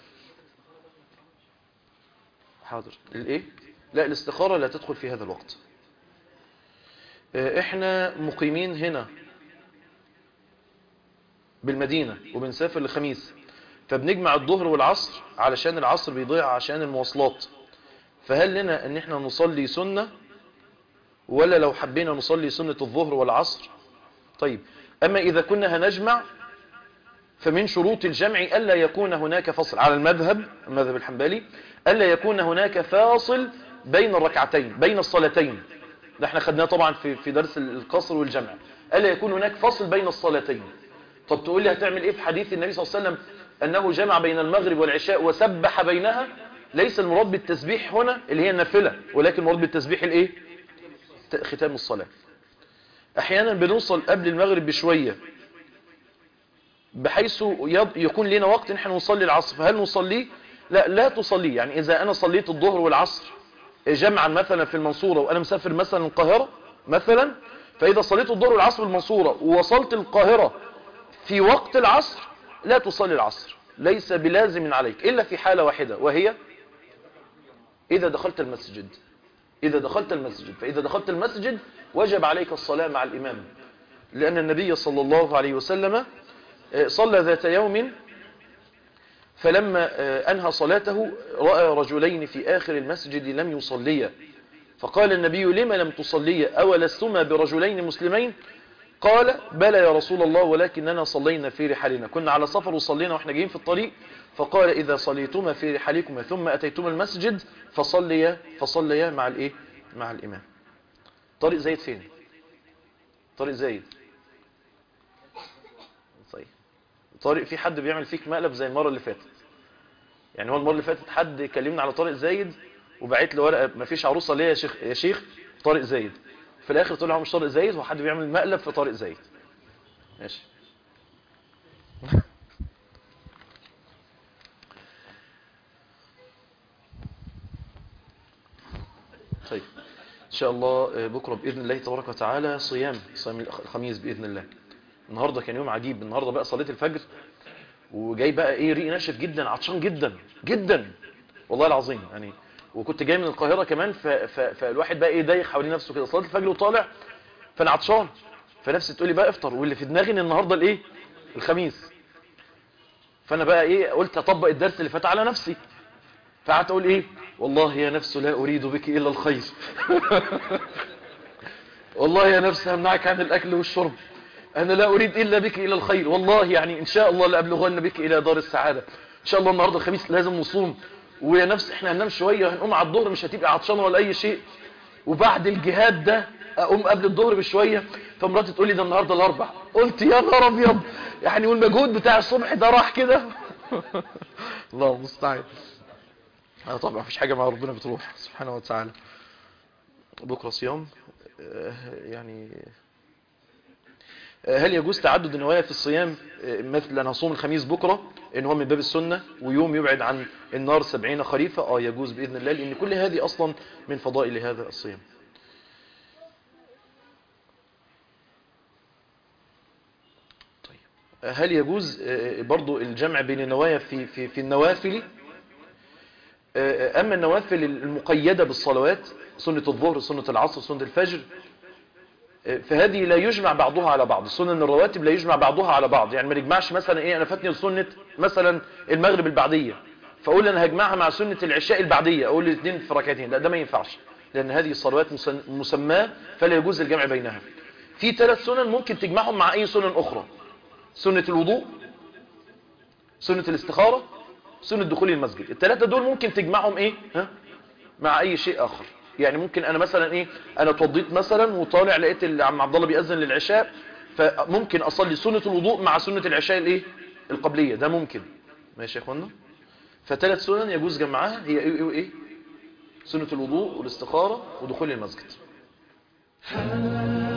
حاضر. الإيه؟ لا، الاستخارة لا تدخل في هذا الوقت. احنا مقيمين هنا بالمدينة وبنسافر لخميس، فبنجمع الظهر والعصر علشان العصر بيضيع عشان المواصلات. فهل لنا ان احنا نصلي سنة ولا لو حبينا نصلي سنة الظهر والعصر؟ طيب، اما اذا كنا هنجمع فمن شروط الجمع ألا يكون هناك فصل على المذهب المذهب الحنبلي، ألا يكون هناك فاصل بين الركعتين بين الصلاتين، ده احنا خدناه طبعا في في درس القصر والجمع. ألا يكون هناك فاصل بين الصلاتين. طب تقول لي هتعمل ايه في حديث النبي صلى الله عليه وسلم أنه جمع بين المغرب والعشاء وسبح بينها؟ ليس المراد بالتسبيح هنا اللي هي النافلة، ولكن المراد بالتسبيح الايه؟ ختام الصلاة. احيانا بنوصل قبل المغرب بشوية بحيث يكون لنا وقت نحن نصلي العصر، فهل نصليه؟ لا لا تصليه. يعني إذا أنا صليت الظهر والعصر جمعا مثلا في المنصورة وأنا مسافر مثلا القاهرة مثلا، فإذا صليت الظهر والعصر بالمنصورة ووصلت القاهرة في وقت العصر لا تصلي العصر، ليس بلازم عليك إلا في حالة واحدة، وهي إذا دخلت المسجد. إذا دخلت المسجد فإذا دخلت المسجد وجب عليك الصلاة مع الإمام، لأن النبي صلى الله عليه وسلم صلى ذات يوم فلما أنهى صلاته رأى رجلين في آخر المسجد لم يصليا، فقال النبي: لما لم تصليا؟ أولستما برجلين مسلمين؟ قال: بلى يا رسول الله، ولكننا صلينا في رحالنا، كنا على سفر وصلينا واحنا جايين في الطريق. فقال: إذا صليتما في رحالكما ثم أتيتما المسجد فصليا فصليا مع الإيه؟ مع الإمام. طارق زايد فين؟ طارق زايد طيب طارق، في حد بيعمل فيك مقلب زي المرة اللي فاتت؟ يعني هو المرة اللي فاتت حد كلمنا على طارق زايد وبعت له ورقة مفيش عروسة ليه يا شيخ يا شيخ طارق زايد، في الاخر طلع هو مش طارق زايد وحد بيعمل مقلب في طارق زايد. ماشي. طيب ان شاء الله بكره باذن الله تبارك وتعالى صيام صيام الخميس باذن الله. النهارده كان يوم عجيب، النهارده بقى صليت الفجر وجاي بقى ايه ريقي ناشف جدا، عطشان جدا جدا والله العظيم يعني، وكنت جاي من القاهره كمان، فالواحد بقى ايه دايخ حوالين نفسه كده، صلاه الفجر وطالع فانا عطشان، فنفسي تقول لي بقى افطر، واللي في دماغي ان النهارده الايه الخميس، فانا بقى ايه قلت اطبق الدرس اللي فات على نفسي، فقعدت اقول ايه: والله يا نفس لا اريد بك الا الخير والله يا نفس همنعك عن الاكل والشرب، انا لا اريد الا بك الى الخير، والله يعني ان شاء الله لابلغن بك الى دار السعاده، ان شاء الله النهارده الخميس لازم نصوم، ويا نفس احنا هننام شويه هنقوم على الظهر مش هتبقى عطشانه ولا اي شيء، وبعد الجهاد ده اقوم قبل الظهر بشويه، فمراتي تقول لي ده النهارده الاربع، قلت يا نهار ابيض يعني، والمجهود بتاع الصبح ده راح كده الله المستعان. اه طبعا مفيش حاجه مع ربنا بتروح سبحانه وتعالى. بكره صيام يعني، هل يجوز تعدد النوايا في الصيام؟ مثل انا هصوم الخميس بكره ان هو من باب السنه ويوم يبعد عن النار سبعين خريفه، اه يجوز باذن الله، لان كل هذه اصلا من فضائل هذا الصيام. طيب هل يجوز برضو الجمع بين النوايا في في في النوافل؟ اما النوافل المقيده بالصلوات، سنه الظهر سنه العصر سنه الفجر، فهذه لا يجمع بعضها على بعض، السنن الرواتب لا يجمع بعضها على بعض، يعني ما نجمعش مثلا ايه انا فاتني سنه مثلا المغرب البعديه فاقول انا هجمعها مع سنه العشاء البعديه، اقول الاثنين في ركعتين، لا ده ما ينفعش، لان هذه الصلوات مسماه فلا يجوز الجمع بينها. في ثلاث سنن ممكن تجمعهم مع اي سنن اخرى: سنه الوضوء، سنه الاستخاره، سنه دخول المسجد، الثلاثه دول ممكن تجمعهم ايه ها مع اي شيء اخر. يعني ممكن انا مثلا ايه انا اتوضيت مثلا وطالع لقيت عم عبد الله بيأذن للعشاء، فممكن اصلي سنه الوضوء مع سنه العشاء الايه القبليه، ده ممكن. ماشي يا اخوانا، فثلاث سنن يجوز جمعها هي ايه وايه ايه سنه الوضوء والاستخاره ودخول المسجد.